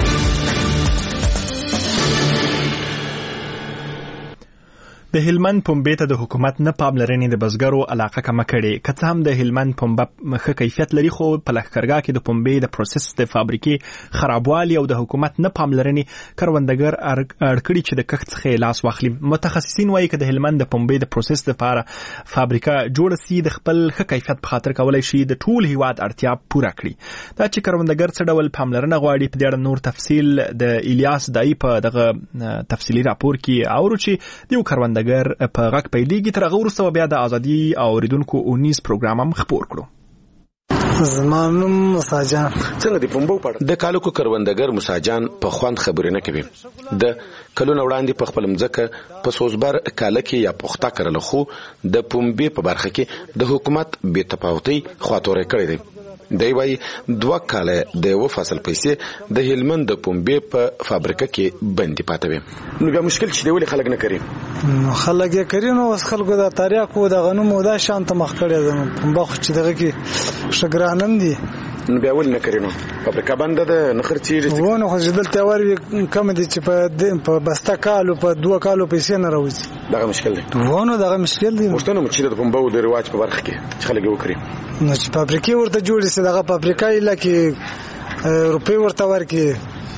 د هلمند پنبې ته د حکومت نه پاملرنې د بزګرو علاقه کمه کړې. که څه هم د هلمند پنبه ښه کیفیت لري، خو په لښکرګاه کې د پنبې د پروسس د فابریکې خرابوالي او د حکومت نه پاملرنې کروندګر اړ کړي چې د کښت څخه لاس واخلي. متخصصین وایي که د هلمند د پنبې د پروسس لپاره فابریکه جوړه سي، د خپل ښه کیفیت په خاطر کولای شي د ټول هیواد اړتیا پوره کړي. دا چې کروندګر څه ډول پاملرنه غواړي، په دې اړه نور تفصیل د الیاس دای په دغه تفصیلي راپور کې اورو چې دیو کروندګر په غږ پیلېږي. تر هغه وروسته بیا د ازادي اوریدونکو اونیز پروګرام هم خپور کړو. زمانم مساجان څنګه دی پنبو پړ د کالو کو کروندګر مساجان په خوند خبرې نه کوي. د کلونو وړاندې په خپل مځکه په سوزبر کاله کې یا پخته کړل، خو د پنبې په برخه کې د حکومت بې تفاوتي خاطر کړی دی. دی وای دوه کاله د یو فصل پیسې د هلمند د پنبې په فابریکه کې بندي پاتې وي. نو بیا مشکل چې دی ولې خلک نه کوي؟ خلک یې کوي نو اوس خلکو د تاریخ او د غنمو دا شانت مخ کړی زمون پنبه خو چې دغه کې شګرانم دي. نو بیا ولې نه کوي؟ نو فابریکه بنده ده، نه خرڅېږي. ونه خو چې دلته ور کم دي چې په په بسته کالو په دوه کالو پیسې نه راوځي. دغه مشکل دی. ونه دغه مشکل دی. مشته نو چې د پنبه د رواج په برخه کې چې خلک یې وکړي، نو چې فابریکې ورته جوړې سي، دغه فابریکه یې لکه روپی ورته ورکي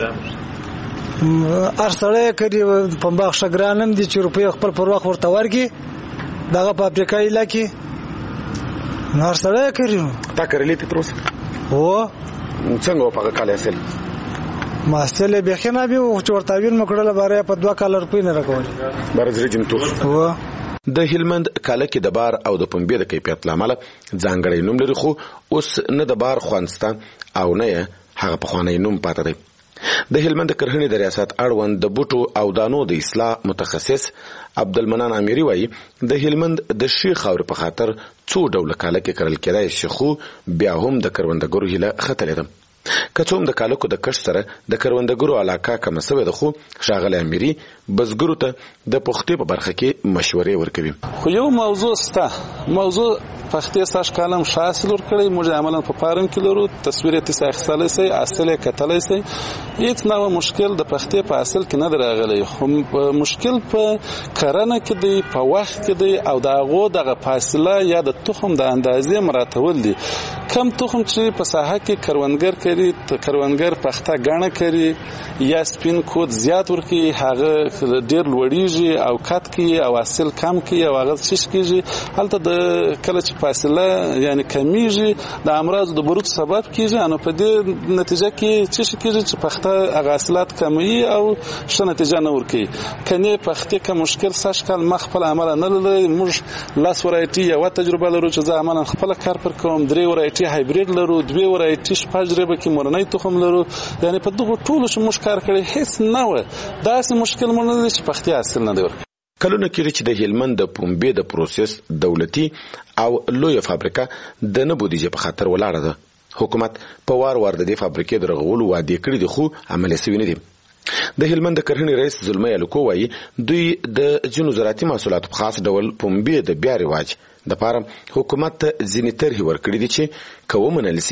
ارسړې کړي په باغ شګرانم دي چې روپی خپل پر وخت ورته ورکي، دغه فابریکه یې لکه نو ارسړې کړي. تا کړلې ته تروس هو څنګه په کال اصل ماسله به خنه به چې ورته وین مکړه لپاره په دوه کال روپی نه راکول برز رجم تو. هو د هلمند کاله کې د بار او د پنبې د کیفیت لامل ځانګړی نوم لري، خو اوس نه د بار خوانسته او نه هغه په خوانی نوم پاتې دی. د هلمند کرهنی د ریاست اړوند د بوټو او دانو د اصلاح متخصص عبدالمنان امیری وایي د هلمند د شی خاور په خاطر څو ډول کاله کې کرل کېدای شي، خو بیا هم د کروندګرو هیله ختلې ده. که څوم د کالکو د کښت سره د کروندګرو علاقه کم سوي ده، خو ښاغلی امیری بزګرو ته د پختې په برخه کې مشورې ورکوي. خو یو موضوع سته، موضوع پختې ساش کالم شاسل ور کړی، موږ عملاً په فارم کې لرو، تصویر یې تاسو اخیستلی سئ، اصل یې کتلی سئ. هیڅ نوع مشکل د پختې په اصل کې نه دی راغلی، خو مشکل په کرنه کې دی، په وخت کې دی، او د هغو دغه فاصله یا د تخم د اندازې مراعاتول دي. کم تخم چې په ساحه کې کروندګر کوي، کروندګر پخته غاڼه کوي یا سپین کود زیات ورکي، هغه ډیر لوړیږي او کټ کوي او حاصل کم کوي او هغه شش کیږي. هلته د کله چې فاصله یعنی کمیږي د امراض د بروت سبب کیږي، نو په دې نتیجه کې چې کیږي چې پخته هغه حاصلات کموي او ښه نتیجه نه ورکوي. کني پخته کې مشکل ساش کال مخ خپل عمل نه لري. موږ لاس ورایټي یو تجربه لرو چې زه عملاً خپل کار پر کوم، درې ورایټي هایبرید لرو، دوی ورایټي شپږ درې کې مورنۍ تخم لرو. یعنی په دغه ټولو چې موږ کار کړی هیڅ نه و داسې مشکل مونږ نه لري چې پختې حاصل نه دی ورکړي. کلونه کېږي چې د هلمند د پنبې د پروسس دولتي او لویه فابریکه د نه بودیجې په خاطر ولاړه ده. حکومت په وار وار د دې فابریکې د رغولو وعدې کړې دي، خو عملي شوي نه دي. د هلمند د کرهنې رئیس زلمی الکو وایي دوی د ځینو زراعتي محصولاتو په خاص ډول پنبې د بیا رواج د پاره حکومت ځینې طرحې ورکړې دي چې که ومنل سي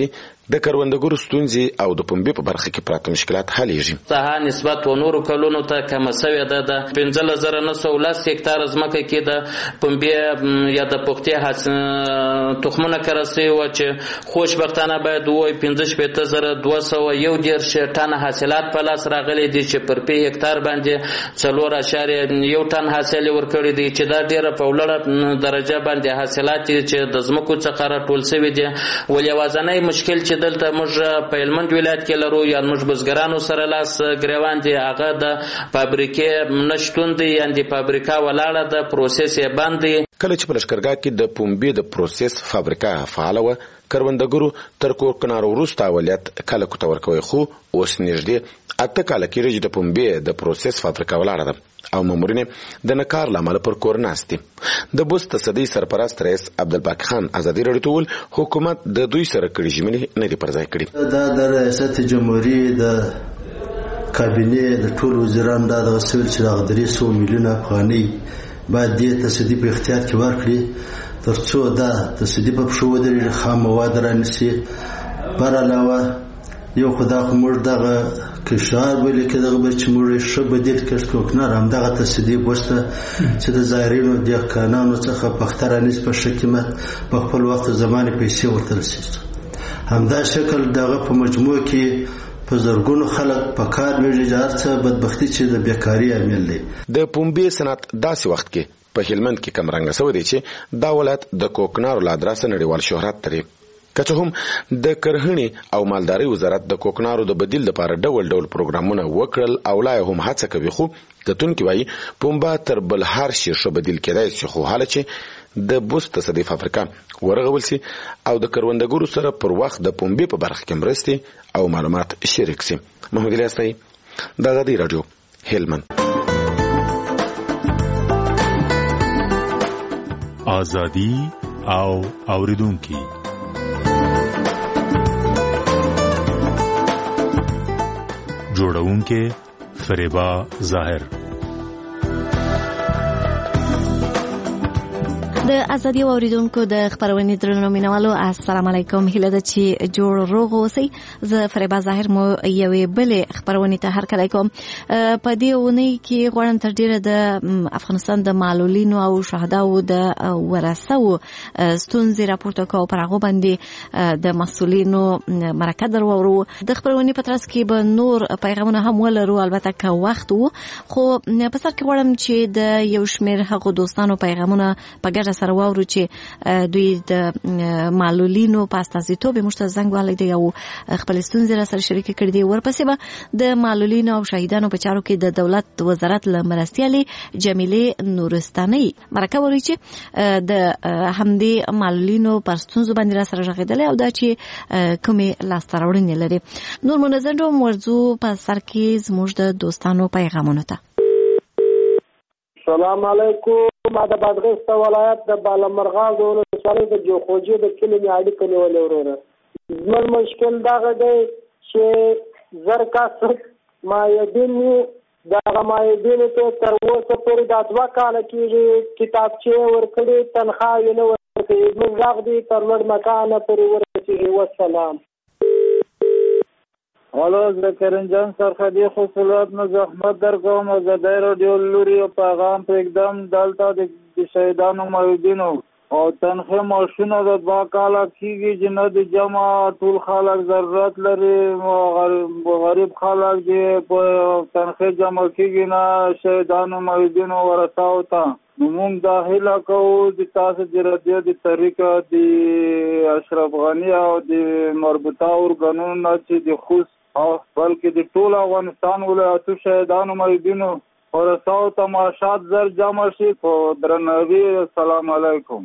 د کروندګرو ستونزې او د پنبې په برخه کې پراته مشکلات حلېږي. ساحه نسبت و نورو کلونو ته کم شوې ده. د پنځه زره نه سوه لس هکتار ځمکه کې د پنبې یا د پختې تخمونه کره شوي وو چې خوشبختانه باید ووایو پنځه شپېته زره دوه سوه یو دېرش ټنه حاصلات په لاس راغلي دي چې پر پی هکتار باندې څلور اعشاریه یو ټن حاصل یې ورکړی دی چې دا ډېره په لوړه درجه باندې حاصلات چې د ځمکو څخه راټول شوي دي. ولې یوازینی مشکل چې دلته موږ په هلمند ولایت کې لرو یا موږ بزګرانو سره لاس ګریوان دي هغه د فابریکې نشتون دی، یعنې فابریکه ولاړه ده، پروسس یې بند دی. کله چې په لښکرګاه کې د پنبې د پروسس فابریکه فعاله وه کروندګرو تر کورکنارو وروسته اولیت کله کوته ورکوي، خو اوس نږدې اته کاله کېږي چې د پنبې د پروسس فابریکه ولاړه ده او مامورین د نکار له امله پر کور ناست دي. د بست تصدۍ سرپرست رئیس عبدالباقي خان ازادي راډیو ته وویل حکومت د دوی سره کړي ژمنې نه دي پر ځای کړي. دا د ریاست جمهوریت د کابینې د ټولو وزیرانو دا دغه څه ویل چې دغه درې سوه میلیونه افغانۍ باید دې تصدۍ په اختیار کې ورکړي تر څو دا تصدۍ په پښو ودرېږي، خام مواد رانیسي. بر علاوه یو خو دا خو موږ دغه کشار ویلې کې دغه به چې موږ ښه بدیل کښت کوکنار همدغه تصدۍ بوسته چې د زایرینو دهقانانو څخه پخته رانیسي په ښه قیمت په خپل وخت زمانې پیسې ورته رسېږي. همدا شکل دغه په مجموع کې په زرګونو خلک په کار لږي هر څه بدبختي چې د بیکاري عامل دی. د پنبې صنعت داسې وخت کې په هلمند کې کمرنګه شوی دی چې دا ولایت د کوکنارو له ادرسه نړیوال شهرت لري. که څه هم د کرهڼې او مالدارۍ وزارت د کوکنارو د بدیل لپاره ډول ډول پروګرامونه وکړل او لا هم هڅه کوي، خو کتونکي وایي پنبه تر بل هر شي ښه بدیل کېدای شي، خو حاله چې د بست تصدۍ فابریکه ورغول سي او د کروندګرو سره پر وخت د پنبې په برخه کې مرستې او معلومات شریک سي. محمد الیاس تای د ازادي راډیو هلمند. ازادي او اوریدونکي جوړونکي فریبا ظاهر. د ازادي اوریدونکو د خبرونې درنو مینوالو السلام علیکم. هیله ده چې جوړ روغ اوسئ. زه فریبا ظاهر مو یوې بلې خبرونې ته هرکلی کوم. په دې اونۍ کې غواړم تر ډیره د افغانستان د معلولینو او شهداو د ورثو ستونزې راپورته کوو، پر هغو باندې د مسؤلینو مرکه در واورو. د خبرونې په ترڅ کې به نور پیغامونه هم ولرو، البته که وخت وو، خو په سر کې غواړم چې د یو شمېر هغو دوستانو پیغامونه په ګډه سره واورو چې دوی د معلولینو په استازیتوب موږ ته زنګ وهلی دی او خپل ستونزې را سره شریکې کړي دي. ورپسې به د معلولینو او شهیدانو په چارو کې د دولت وزارت له مرستیالې جمیلې نورستانۍ مرکه وروي چې د همدې معلولینو پر ستونزو باندې را سره غږېدلې او دا چې کومې لاسته راوړنې لري. نور منظم ډول موضوع په سر کې زموږ د دوستانو پیغامونو ته. السلام علیکم. ما د بادغیس ولایت د بالامرغال د ولسوالۍ د جوخوجي د کلي مې اړیکه نیولې وروره. زموږ مشکل دغه دی چې زر کسب معیدین یو دغه معیدینو ته تر اوسه پورې دا دوه کاله کېږي کتابچې ورکړې تنخواه یې نه ورکوي. زموږ غږ دی تر لوړ مکانه پورې ورسېږي. والسلام. الو زه کرنجان سرخدي خصوصات نه زحمت در کوم او د راډیو لوري او پیغام پرېږدم. دلته د شهیدانو معیدینو او تنخواه معاشونه د دوه کاله کېږي چې نه د جمع ټول خلک ضرورت لري، غریب خلک چې په تنخواه جمع کېږي نه شهیدانو معیدینو ورثاو ته. نو موږ دا هیله کوو چې تاسو د راډیو د طریقه د اشرف غني او د مربوطه ارګانونو نه چې د خوست او بلکې د ټول افغانستان ولایتو شهیدانو معیدینو ورثاو ته معاشات زر جمع شي. په درناوي السلام علیکم.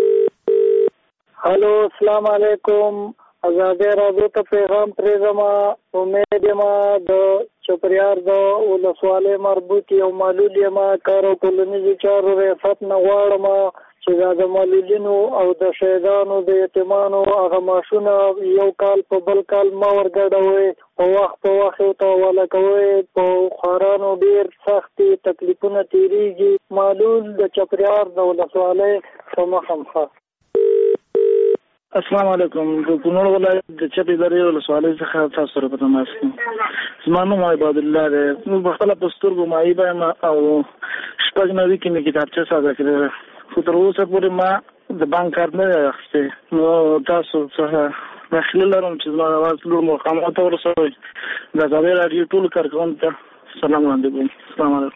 هلو السلام علیکم. ازادي راډیو ته پیغام پرېږدم. امید یم د چپریار د ولسوالۍ مربوط یو معلول یم، کار او ټولنیزو چارو ریاست نه غواړم چې دا د معلولینو او د شهیدانو د یتیمانو هغه معاشونه یو کال په بل کال مه ورګډوئ، په وخت په وخت یې ورته حواله کوئ. په خوارانو ډېر سختې تکلیفونه تېرېږي. معلول د چپریار د ولسوالۍ په مخه مخه. السلام علیکم. د کونړ ولایت د چپې درې ولسوالۍ څخه تاسو سره په تماس یم. زما نوم عباد الله دی. موږ په خپله په سترګو معیبه یم او شپږ نوي کې مې کتابچه ساده کړې ده، خو تر اوسه پورې ما د بانک کارت نه دی اخیستی. نو تاسو څخه داخله لرم چې زما د اواز لوړ مقامات ته ورسوئ. د ازادۍ راډیو ټولو کارکوونکو ته سلام وړاندې کوم. السلام علیکم.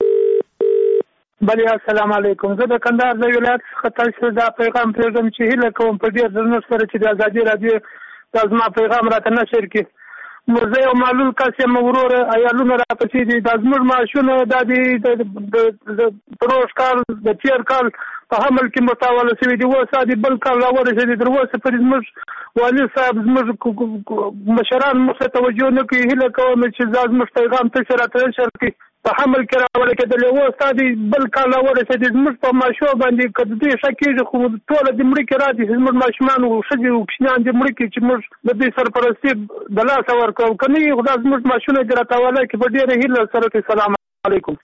بله السلام علیکم. زه د کندهار د ولایت څخه تاسو دا پیغام پرېږدم چې هیله کوم په ډېر درنښت سره چې د ازادي راډیو دا زما پیغام راته نشر کړي. زه یو معلول کس یم وروره، عیالونه راپسې دي. دا زموږ معاشونه دا د پروش کال د تېر کال په حمل کې متاوله شوي دي. اوس دا د بل کال راورسېدي. تر اوسه پورې زموږ والي صاحب زموږ مشران موږ ته توجه نه کوي. هیله کوم چې دا زموږ پیغام تاسو راته نشر کړي. په حمل کې راوړل کېدل اوس دا د بل کال راورسېدي. زموږ په ماشو باندې که د دې ښه کېږي خو ټوله د مړه کې راځي. زموږ ماشومان او ښځې او کوچنیان د مړه کې چې موږ د دې سرپرستي د لاسه ورکوو، که نه خو دا زموږ ماشونه دې راته حواله کړي. په ډېره هیله سره کې سلام علیکم.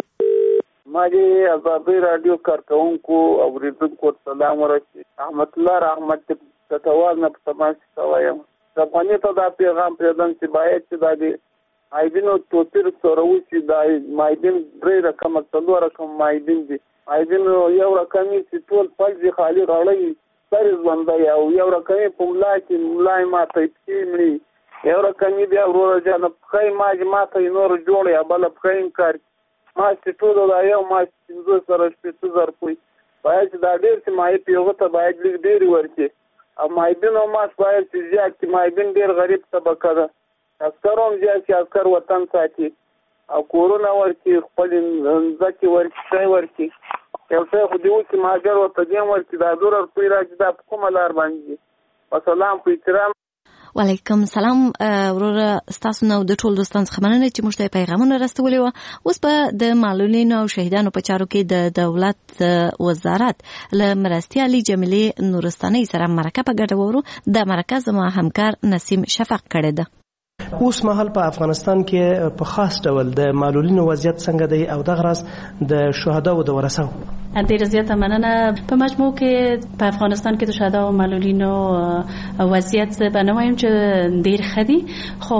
ما د ازادۍ راډیو کارکوونکو او اورېدونکو سلام ورکړي. احمد الله رحمت کټوال نه په تماس کې یم. د افغاني ته دا پیغام پرېږدم چې باید چې دا د مایدینو توپیر سره وشي. دا مایدین درې رقمه څلور رقم مایدین دي. مایدین یو رقمي چې ټول پلځي خالي غړی سر ژوندی او یو رقمي په ملا کې ملا یې ماته پښې مړي. یو رقمي بیا وروره جانه پښې ماج ماته یې نور جوړ یا بله پښې یې کار ماش چې ټولو دا یو ماش پنځه سره شپېته زر پوي. باید چې دا ډېر چې مایې په هغه ته باید لږ ډېرې ورکړي. او مایدین او ماش باید چې زیات کړي. مایدین ډېر غریب طبقه ده. عسکر هم زیات چې عسکر وطن ساتي او کورونه ورکړي، خپلې ځمکې ورکړي، شی ورکړي. یو شی خو دې وکړي مهاجر ورته دې هم ورکړي. دا دوره روپۍ راځي دا په کومه لار باندې دي؟ وسلام په احترام. وعلیکم سلام. وروره ستاسو نو د ټول دوستانو څخه مننه چې موږ ته پیغامونه رسولي وو. اوس په د معلولینو او شهیدانو په چارو کې د دولت وزارت له مرستې علي جمیلې نورستاني سره مرکه په ګډه وورو. د مرکه زما همکار نسیم شفق کړی ده. اوس مهال په افغانستان کې په خاص ډول د معلولینو وضعیت څنګه دی او دغه راز د شهداو د ورثو؟ ډېره زیاته مننه. په مجموع کې په افغانستان کې د شهداو او معلولینو وضعیت به نه وایم چې ډېر ښه دی، خو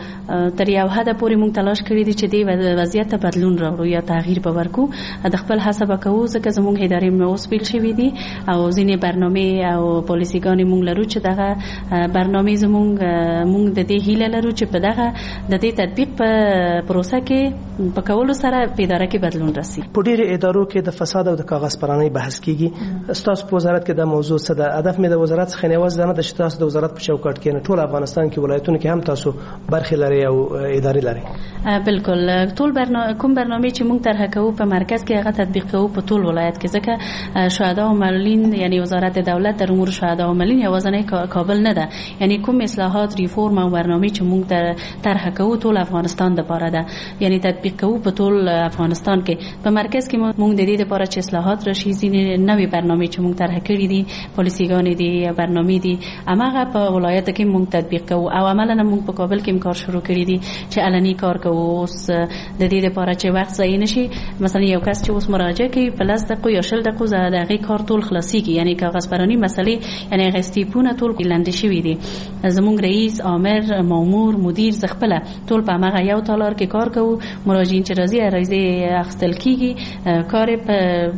تر یو حده پورې موږ تلاش کړی دی چې دې وضعیت ته بدلون راوړو یا تغییر به ورکو. د خپل هڅه به کوو ځکه زموږ ادارې مې اوس بیل شوي دي او ځینې برنامې او پالیسیګانې موږ لرو چې دغه برنامې زموږ موږ د دې هیله لرو چې په دغه د دې تطبیق په پروسه کې په کولو سره په اداره کې بدلون راسي. په ډېرو ادارو کې د فساد او د کاغذ پرانۍ بحث کیږي. ستاسو په وزارت کې د موضوع څه ده؟ هدف مې د وزارت څخه نه یوازې نه ده چې تاسو د وزارت په چوکاټ کې نه ټول افغانستان کې ولایتونو کې هم تاسو برخې لري او ادارې لري. بالکل ټول برنامه کوم برنامه چې موږ طرح کوو په مرکز کې هغه تطبیق کوو په ټول ولایت کې، ځکه شهدا او معلولین یعنی وزارت دولت در امور شهدا او معلولین یوازې کابل نه ده. یعنی کوم اصلاحات ریفورم او برنامه چې موږ طرح کوو ټول افغانستان لپاره ده، یعنی تطبیق کوو په ټول افغانستان کې. په مرکز کې موږ د دې لپاره چې اصلاحات راشي ځینې نوې برنامه چې موږ طرح کړې دي، پالیسیګانې دي یا برنامې دي، هغه په ولایت کې موږ تطبیق کوو او عملاً موږ په کابل کې کار شروع کړی دي چې علني کار کوو. اوس د دې لپاره چې وخت ضایع نشي، مثلا یو کس چې اوس مراجعه کوي په لس دقیقو یا شل دقیقو د هغې کار ټول خلاصیږي، یعنی کاغذ پراني مسلې یعنی هغه استیپونه ټول لاندې شوي دي. زموږ رئیس، آمر، مامور، مدیر ز خپل ټول په هغه یو تالار کې کار کوو. مراجعین چې راځي راځي اخستل کیږي، کار په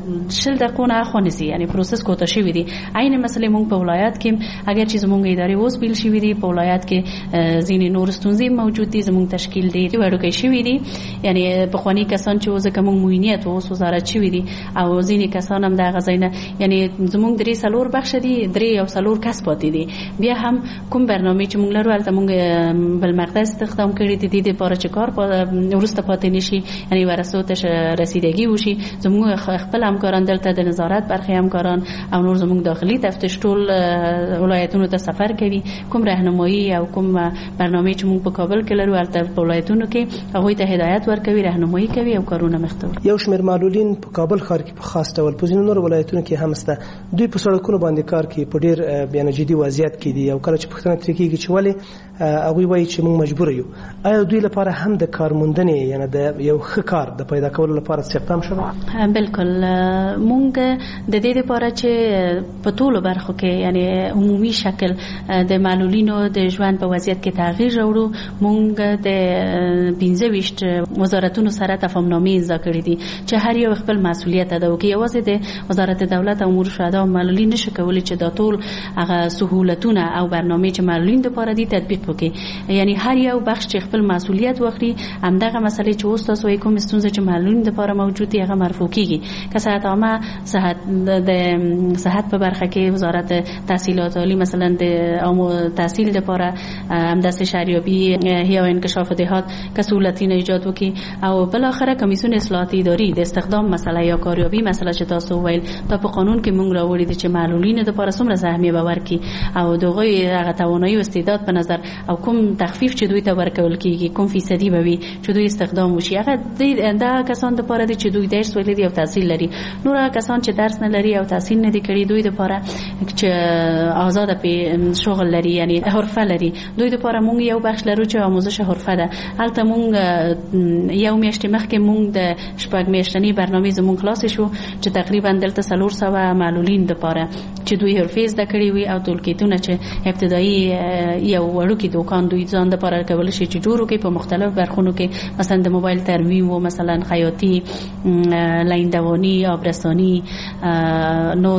شل دقیقو نه خونسي، یعنی پروسس کوته شوی دی. عین مسلې موږ په ولایت کې اگر چې زموږ ادارې اوس بیل شوی دی، په ولایت کې ځینې نور ستونزې موجود دي، زموږ تشکیل دی وړوکی شوی دی، یعنی په خواني کسان چې اوس کوم موینیت اوس وزارت شوی دی او ځینې کسان هم د غزاینه، یعنی زموږ درې سلور بخش دي، درې او سلور کس پاتې دي. بیا هم کوم برنامه چې موږ لرو البته موږ بل مقدس استخدام کړی دي د لپاره چې کار ورسته پاتې نشي، یعنی ورثو ته رسیدگی وشي. زموږ خپل همکاران دلته د نظارت برخه همکاران او نور زموږ داخلي تفتیش ټول ولایتونو ته سفر کوي. کوم راهنمایي او کوم برنامه چې موږ په کابل کې لرو البته په ولایتونو کې هغوی ته هدایت ورکوي، راهنمایي کوي او کارونه مخته وړي. یو شمېر معلولین په کابل ښار کې په خاص ډول په ځینو نورو ولایتونو کې هم شته. دوی په سړکونو باندې کار کوي، په ډېر بیان جدي وضعیت کې دي او کله چې پوښتنه ترې کېږي چې ولې، هغوی وایي چې موږ مجبور یو. آیا دوی لپاره هم د کار موندنې یعنی د یو ښه کار د پیدا کولو لپاره څه اقدام شوی؟ بالکل مونږ د دې لپاره چې په ټولو برخو کې یعنی عمومي شکل د معلولینو د ژوند په وضعیت کې تغییر راوړو، مونږ د پنځه ویشت وزارتونو سره تفاهمنامې امضا کړې دي چې هر یو خپل مسؤلیت ادا وکړي. یوازې د وزارت دولت امور شهدا او معلولین نشي کولی چې دا ټول هغه سهولتونه او برنامه چې معلولین لپاره دي تطبیق وکړي. یعنی هر یو بخش چې خپل مسؤلیت واخلي، همدغه مسلې چې اوس تاسو یې کوم ستونزه چې معلولین لپاره موجود دي هغه مرفوع کیږي. که صحت عامه، صحت د صحت په برخه کې وزارت تحصیلات عالی مثلا د تحصیل لپاره همداسې شهریابی یا انکشاف دهات که سهولتونه ایجاد وکړي. او بل آخره کمیسیون اصلاحات اداری د استخدام مسئله یا کاریابی مسئله چې تاسو ویل دا په قانون کې موږ راوړی دي چې معلولین لپاره څومره سهمیه به ورکړي او دغه هغه توانایی او استعداد په نظر او کوم تخفیف چې دوی ته ورکول کیږي کوم فیصدي به وي چې دوی استخدام وشي. هغه دا کسان لپاره دي چې دوی درس ویلي دي او تحصیل لري. نور کسان چې درس نه لري او تحصیل نه دي کړی دوی لپاره چې آزاد په شغل لري یعنی حرفه لري، دوی لپاره موږ یو بخش لرو چې آموزش حرفه ده. البته موږ یو میاشتې مخکې موږ د شپږ میاشتنی برنامه زموږ خلاص شو چې تقریبا دلته څلور سوه معلولین لپاره چې دوی حرفه زده کړي وي او ټولکیتونه چې ابتدایي یو وړوکی دوکان دوی ځان لپاره کول شي چې جوړ کړي په مختلف برخونو کې، مثلا د موبایل ترمیم و مثلا خیاطی، لیندوانی، آبرسانی، نور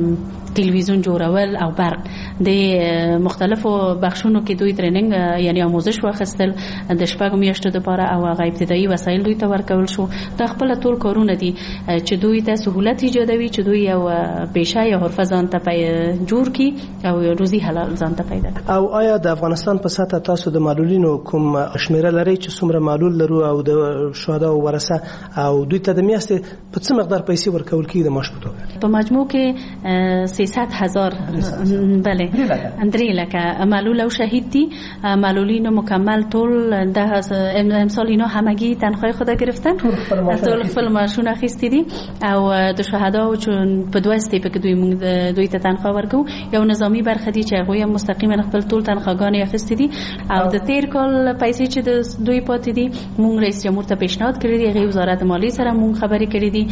تلویزیون جوړول او برق د مختلفو بخشونو کې دوی ټریننګ یعنی آموزش واخیستل د شپږ میاشتو لپاره او هغه ابتدایي وسایل دوی ته ورکول شو. دا خپل ټول کارونه دي چې دوی ته سهولت ایجادوي چې دوی یو پیشه یا حرفه ځان ته جوړ کړي او روزي حلال ځان ته پیدا کړي. او آیا د افغانستان په سطح تاسو د معلولینو کوم شمیره لري چې څومره معلول لرو او د شهدا او ورثه او دوی ته د میاشتې په څه مقدار پیسې ورکول کیږي د معاش په توګه؟ په مجموع کې سیصد هزار بله درې لکه معلول او شهید دي. معلولین مکمل ټول ده امسال اینا همگی تنخواه خود گرفتن، ټول خپل معاشونه اخیستی دي او د شهدا چون په دوه استیپ کې دوی موږ دوی ته تنخواه ورکو. یو نظامی برخه دي چې هغه مستقیما خپل ټول تنخواهګان اخیستی دي او د تیر کال پیسې چې د دوی پاتې دي موږ رئیس جمهور ته پیشنهاد کړی دی، هغه وزارت مالی سره موږ خبرې کړې دي،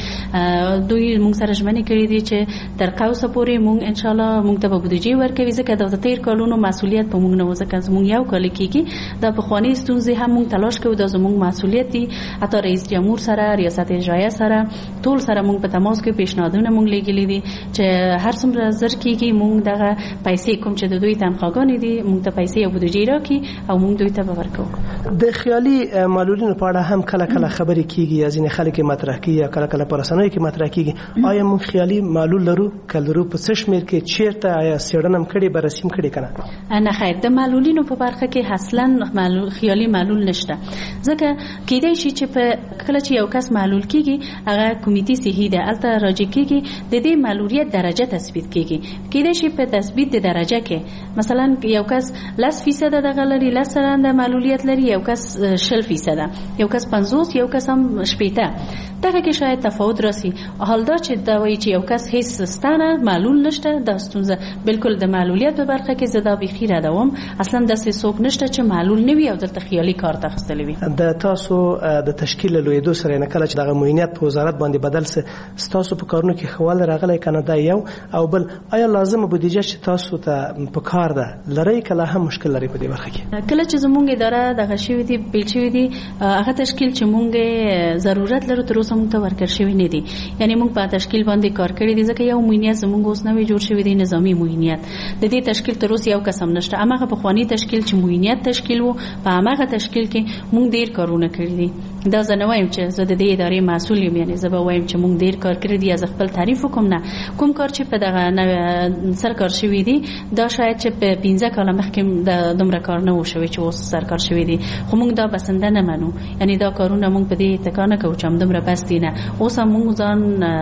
دوی موږ سره ژمنې کړې دي چې تر قوسه پورې موږ ان شاء الله موږ ته به بودجه ورکوي ځکه د تیر کالونو مسؤلیت په موږ نه و، ځکه زموږ یو کال کېږي دا په خواني ستونزې هم موږ تلاش کوو، دا زموږ مسؤلیت دي. حتی رئیس جمهور سره، ریاست اجرایه سره، ټول سره موږ په تماس کې پیشنهادونه موږ لګیلي دي چې هر څومره زر کېږي موږ دغه پیسې کوم چې د دوی تنخواهګانې دي موږ ته پیسې او بودجه راکړي او موږ دوی ته به ورکوو. د خیالي معلولینو په اړه هم کله کله خبرې کیږي، یا ځینې خلک مطرح کوي یا کله کله په رسنیو کې مطرح کیږي. آیا موږ خیالي معلول لرو؟ کله لرو په څه شمېر کې، چیرته، آیا څېړنه هم کړې، بررسي هم کړې کنه؟ نه خیر، د معلولینو په برخه کې اصلا معلول خیالي معلول نشته، ځکه کېدای شي چې په کله چې یو کس معلول کیږي هغه کمیټې صحي ده الته راجع کیږي د دې معلولیت درجه تثبیت کیږي. کېدای شي په تثبیت د درجه کې مثلا یو کس لس فیصد دغه لري، لس سلنه معلولیت لري، یو کس شل فیصد، یو کس پنځوس، یو کس هم شپېته، دغه کې شاید تفاوت راسي. حال دا چې دا وایي چې یو کس هیڅ ستانه معلول نشته، دا ستونزه بالکل د معلولیت په برخه کې زدا بخیر ادوم اصلا د څوک نشته چې معلول نه وي او دلته خیالي کار تخصصلي وي. د تاسو د تشکیل لویدو سره نه کله چې دغه معاینات په وزارت باندې بدل سي، تاسو په کارونو کې خوال راغلی کنه؟ دا یو او بل آیا لازم بودیجه چې تاسو ته په کار ده لري کله هم مشکل لري په دې برخه کې؟ کله چې زمونږ اداره دغه شوی دی بیل شوی دی هغه تشکیل چې مونږ ضرورت لرو تر اوسه مونږ ته ورکړ شوی نه دی، یعنی مونږ په تشکیل باندې کار کړی دی ځکه یو معاینات زمونږ اوس نوې جوړ شوی دی نظامی معاینات. د دې تشکیل تر اوسه یو قسم نشته، هغه په خواني تشکیل چې معاینات تشکیل وو په هغه تشکیل کې مونږ ډیر کارونه کړی دي. دا زه نه وایم چې زه د دې ادارې مسؤل یم، یعنی زه به وایم چې مونږ ډیر کار کړی دی، از خپل تعریف وکم نه کوم کار چې په دغه سرکار شوی دی دا شاید چې په پنځه کاله مخکې د دومره کار نه و شوی چې اوس سرکار شوی دی، خو مونږ دا بسنده نه منو، یعنی دا کارونه مونږ په دې اتکا نه کوو چې دومره بس دی نه. اوس مونږ ځان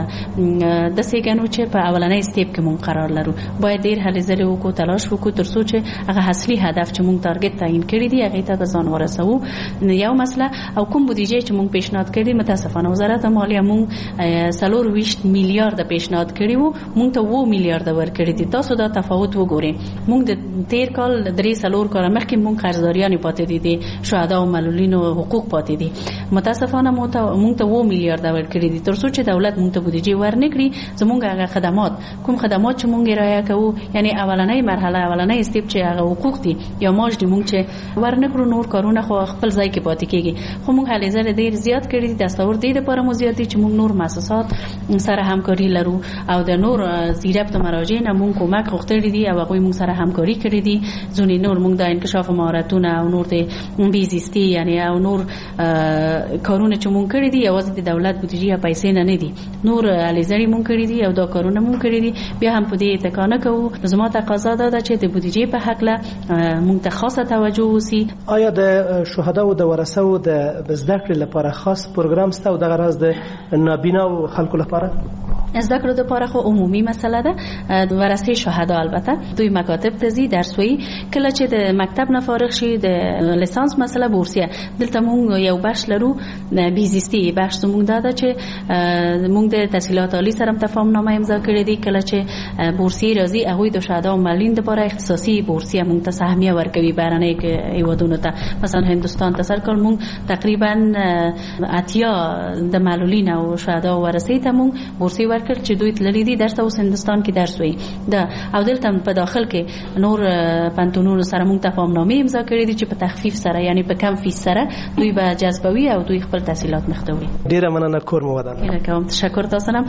د سیګنو چې په اولنۍ سټیپ کې مونږ قرار لرو، باید ډیر هلې ځلې وکړو، تلاش وکړو تر څو چې هغه اصلي هدف چې مونږ ټارګټ تعیین کړی دی هغه ته ځان ورسوو. یو مسله او کوم بودیجه چې مونږ پیشنهاد کړی متاسفانه وزارت مالیه مونږ څلور ویشت میلیارډ پیشنهاد کړی وو، مونږ ته و میلیارډ ورکړی دي. تاسو دا تفاوت وګورئ، مونږ د تیر کال درې څلور کال مخکې مونږ قرضداریان پاتې دي، شهدا او معلولینو حقوق پاتې دي. متاسفانه مونږ ته و میلیارډ ورکړي دي ترڅو چې دولت مونږ ته بودیجه ورنکړي زمونږ هغه خدمات کوم خدمات چې مونږ رعایه کوو یعنی اولنۍ مرحله اولنۍ استپ چې هغه حقوق دي یا ماش دي مونږ چې ورنکړو نور کارونه خو خپل ځای کې پاتې کیږي خو مونږ هلې ځله ډیر زیات کړی دي تصور دې لپاره مو زیات دي چې مونږ نور مؤسسات سره همکاري لرو او د نور زیربط مراجع نه مونږ کومک غوښتلی دي او هغوی مونږ سره همکاري کړې دي ځینې نور مونږ د انکشاف مهارتونه او نور د بیزیستي یعنی او نور کارونه چې مونږ کړی دي یوازې د دولت بودیجه یا پیسې نه نه دي نور الیزری مونږ کړی دي او دا کارونه مونږ کړی دي بیا هم په دې اتکا نه کوو زما تقاضا ده چې د بودیجه په حق له مونږ ته خاصه توجه وسی. آیا د شهدا او د ورثه او د زده کړې لپاره خاص پروګرام سته او د غرض د نابینا او خلکو لپاره؟ زده کړو لپاره خو عمومي مسله ده د ورثه شهدا البته دوی مکاتب ته ځي درسوي کله چې د مکتب نه فارغ شي د لیسانس مسله بورسیه دلته مونږ یو بخش لرو بیزیستی بخش مونږ دا ده چې مونږ د تحصیلات عالی سره تفاهمنامه امضا کړې دي کله چې بورسیه راځي هغه د شهدا او مالین لپاره اختصاصي بورسیه مونږ ته سهمیه ورکوي بهرنۍ هیوادونو ته مثلا هندستان ته سرکل مونږ تقریبا اتیا د معلولین او شهدا او ورثه ته مونږ بورسیه ورکړ چې دوی تللی دي درس اوس هندستان کې درس وي دا او دلته په داخل کې نور پانتونونو سره مونږ تفاهمنامه امضا کړې دي چې په تخفیف سره یعنی په کم فیس سره دوی به جذبوي او دوی خپل تحصیلات مخته وي. ډیره مننه کور مو ودان. کوم تشکر تاسو نه.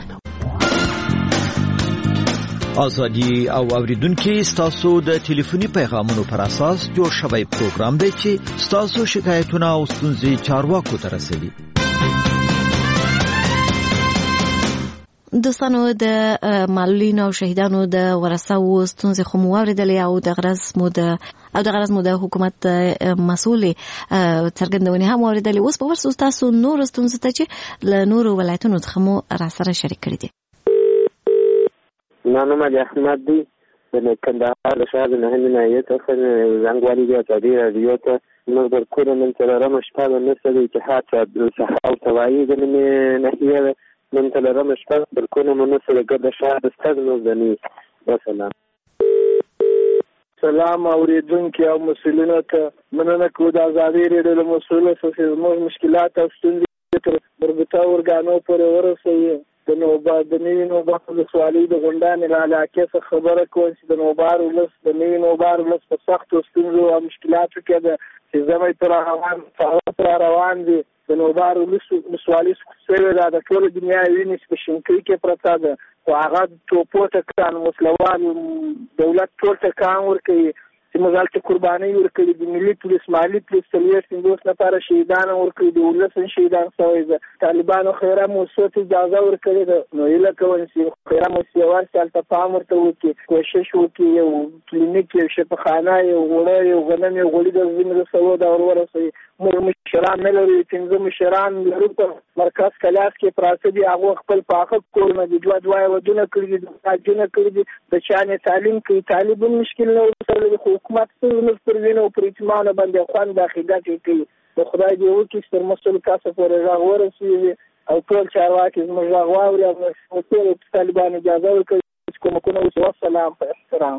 ازادي او اوریدونکو ستاسو د ټلیفوني پیغامونو پر اساس جوړ شوی پروګرام دی چې ستاسو شکایتونه او ستونزې چارواکو ته رسوي. دوستانو د معلولینو او شهیدانو د ورثه او ستونزې خو مو اوریدلې او د غرض مو د او د غرض مو د حکومت مسؤلې څرګندونې هم اوریدلې اوس په ورسره تاسو نور ستونزې ته چې له نورو ولایتونو څخه مو را سره شریک کړي دي. نانو مجا احمد دی د کندهار شهر نه نه یې څخه زنګوالي دی چې دی رادیو ته نو د کور من سره رم شپه نه سره چې حتی صحه او توایي د نه نه من تل رم شپه بل کو نه نو سره ګرځه شهر استغنو دني والسلام. سلام اوریدونکو او مسؤلینو ته مننه کوم د ازادي ریډیو له مسؤلینو څخه زموږ مشکلات او ستونزې تر مربوطه ورګانو پورې ورسوي. د نوبار د نوي نوبار د سوالي د غونډانې له علاقې څخه خبره کوم چې د نوبار ولس د نوي نوبار ولس په سختو ستونزو او مشکلاتو کې ده چې زموږ پر روان پر روان دي د نوبار ولس سوالي څخه دا د ټول دنیا ویني په شینکۍ کې پرته ده او هغه ټوپو ته کان مسلوان دولت ټول ته کان ورکوي چې مزال ته قرباني ورکړي د ملي پولیس مالی پولیس تلوير سندوس لپاره شهیدان ورکړي د ولس شهیدان شوی ده طالبانو خیره موثق اجازه ورکړي ده نو یله کوي چې خیره موثق ورسال ته پام ورته وکړي کوشش وکړي یو کلینیک یو شفاخانه یو وړه یو غنم یو غوړي د زموږ سوو دا ورورسي مور مشران نه لري پنځه مشران لري په مرکز کلاس کې پراته دي هغه خپل پاخه کول نه دي دوه دوه ودونه کړی دي ځاګونه کړی دي د چانه تعلیم کوي طالبون مشکل نه سره حکومت سره پر وینو پر اعتماد باندې خوان داخله کوي د خدای دی وکي ستر مسول کاسه پورې راغور سي او ټول چارواکي زموږ راغوري او ټول طالبان اجازه ورکړي کوم کوم والسلام په احترام.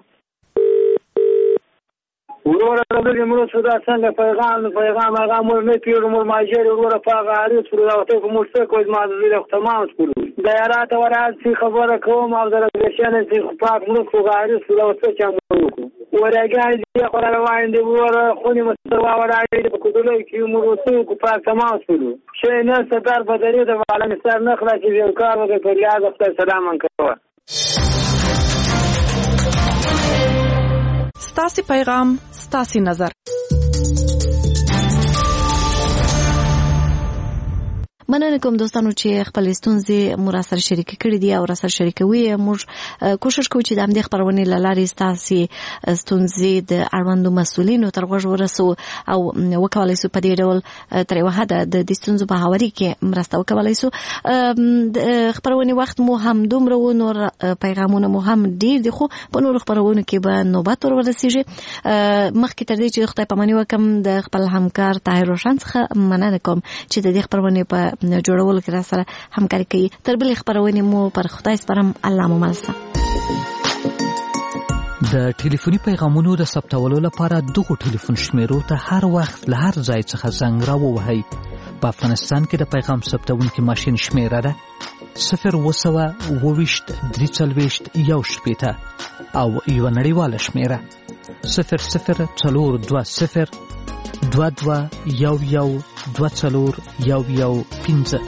ورور د موږ صدا څنګه پیغام پیغام هغه مور نه پیړ مور ماجر ورور په غاړي سره راوته کوم څه کوی ما د دې تمام کړو د یارات ورات خبره کوم او درګشن چې خپل موږ په غاړي سره راوته چا موږ ورګای دي قرار وایي ور خونی مستوا ورای په کوله کې موږ څه کو په تمام کړو شي نه ستار بدري د عالم سر نه خلاص یو کار وکړ په یاد خپل سلام انکوا. ستاسي پیغام ستاسي نظر. مننه کوم دوستانو چې خپل ستونزې مو را سره شریک کړي دي او را سره شریکوي موږ کوشش کوو چې د همدې خبرونې له لارې ستاسو ستونزې د اړوندو مسؤلینو تر غوږ ورسو او وکولای شو په دې ډول تر یو حده د دې ستونزو په هواري کې مرسته وکولای شو. خبرونې وخت مو هم دومره و نور پیغامونه مو هم ډیر دي خو په نور خبرونو کې به نوبت ور ورسیږي. مخکې تر دې چې خدای پاماني وکم د خپل همکار طاهر روشن څخه مننه کوم چې د دې خبرونې په جوړول کې را سره همکاري کوي. تر بلې خبرونه مو پر خدای سپارم. الله مو ملسه. د ټلیفوني پیغامونو د ثبتولو لپاره دغه ټلیفون شمیرو ته هر وخت له هر ځای څخه زنګ راووهئ په افغانستان کې د پیغام ثبتونکي ماشین شمیره ده صفر اوه سوه اوه ویشت درې څلوېښت یو شپېته او یوه نړیواله شمیره صفر صفر څلور دوه صفر دوه دوه یو یو دوه څلور یو یو پنځه.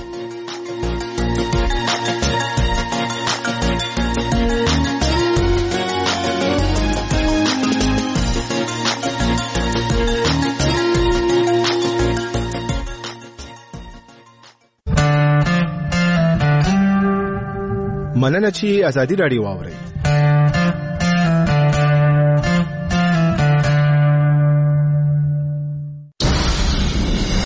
مننه چې ازادي راډیو واورئ.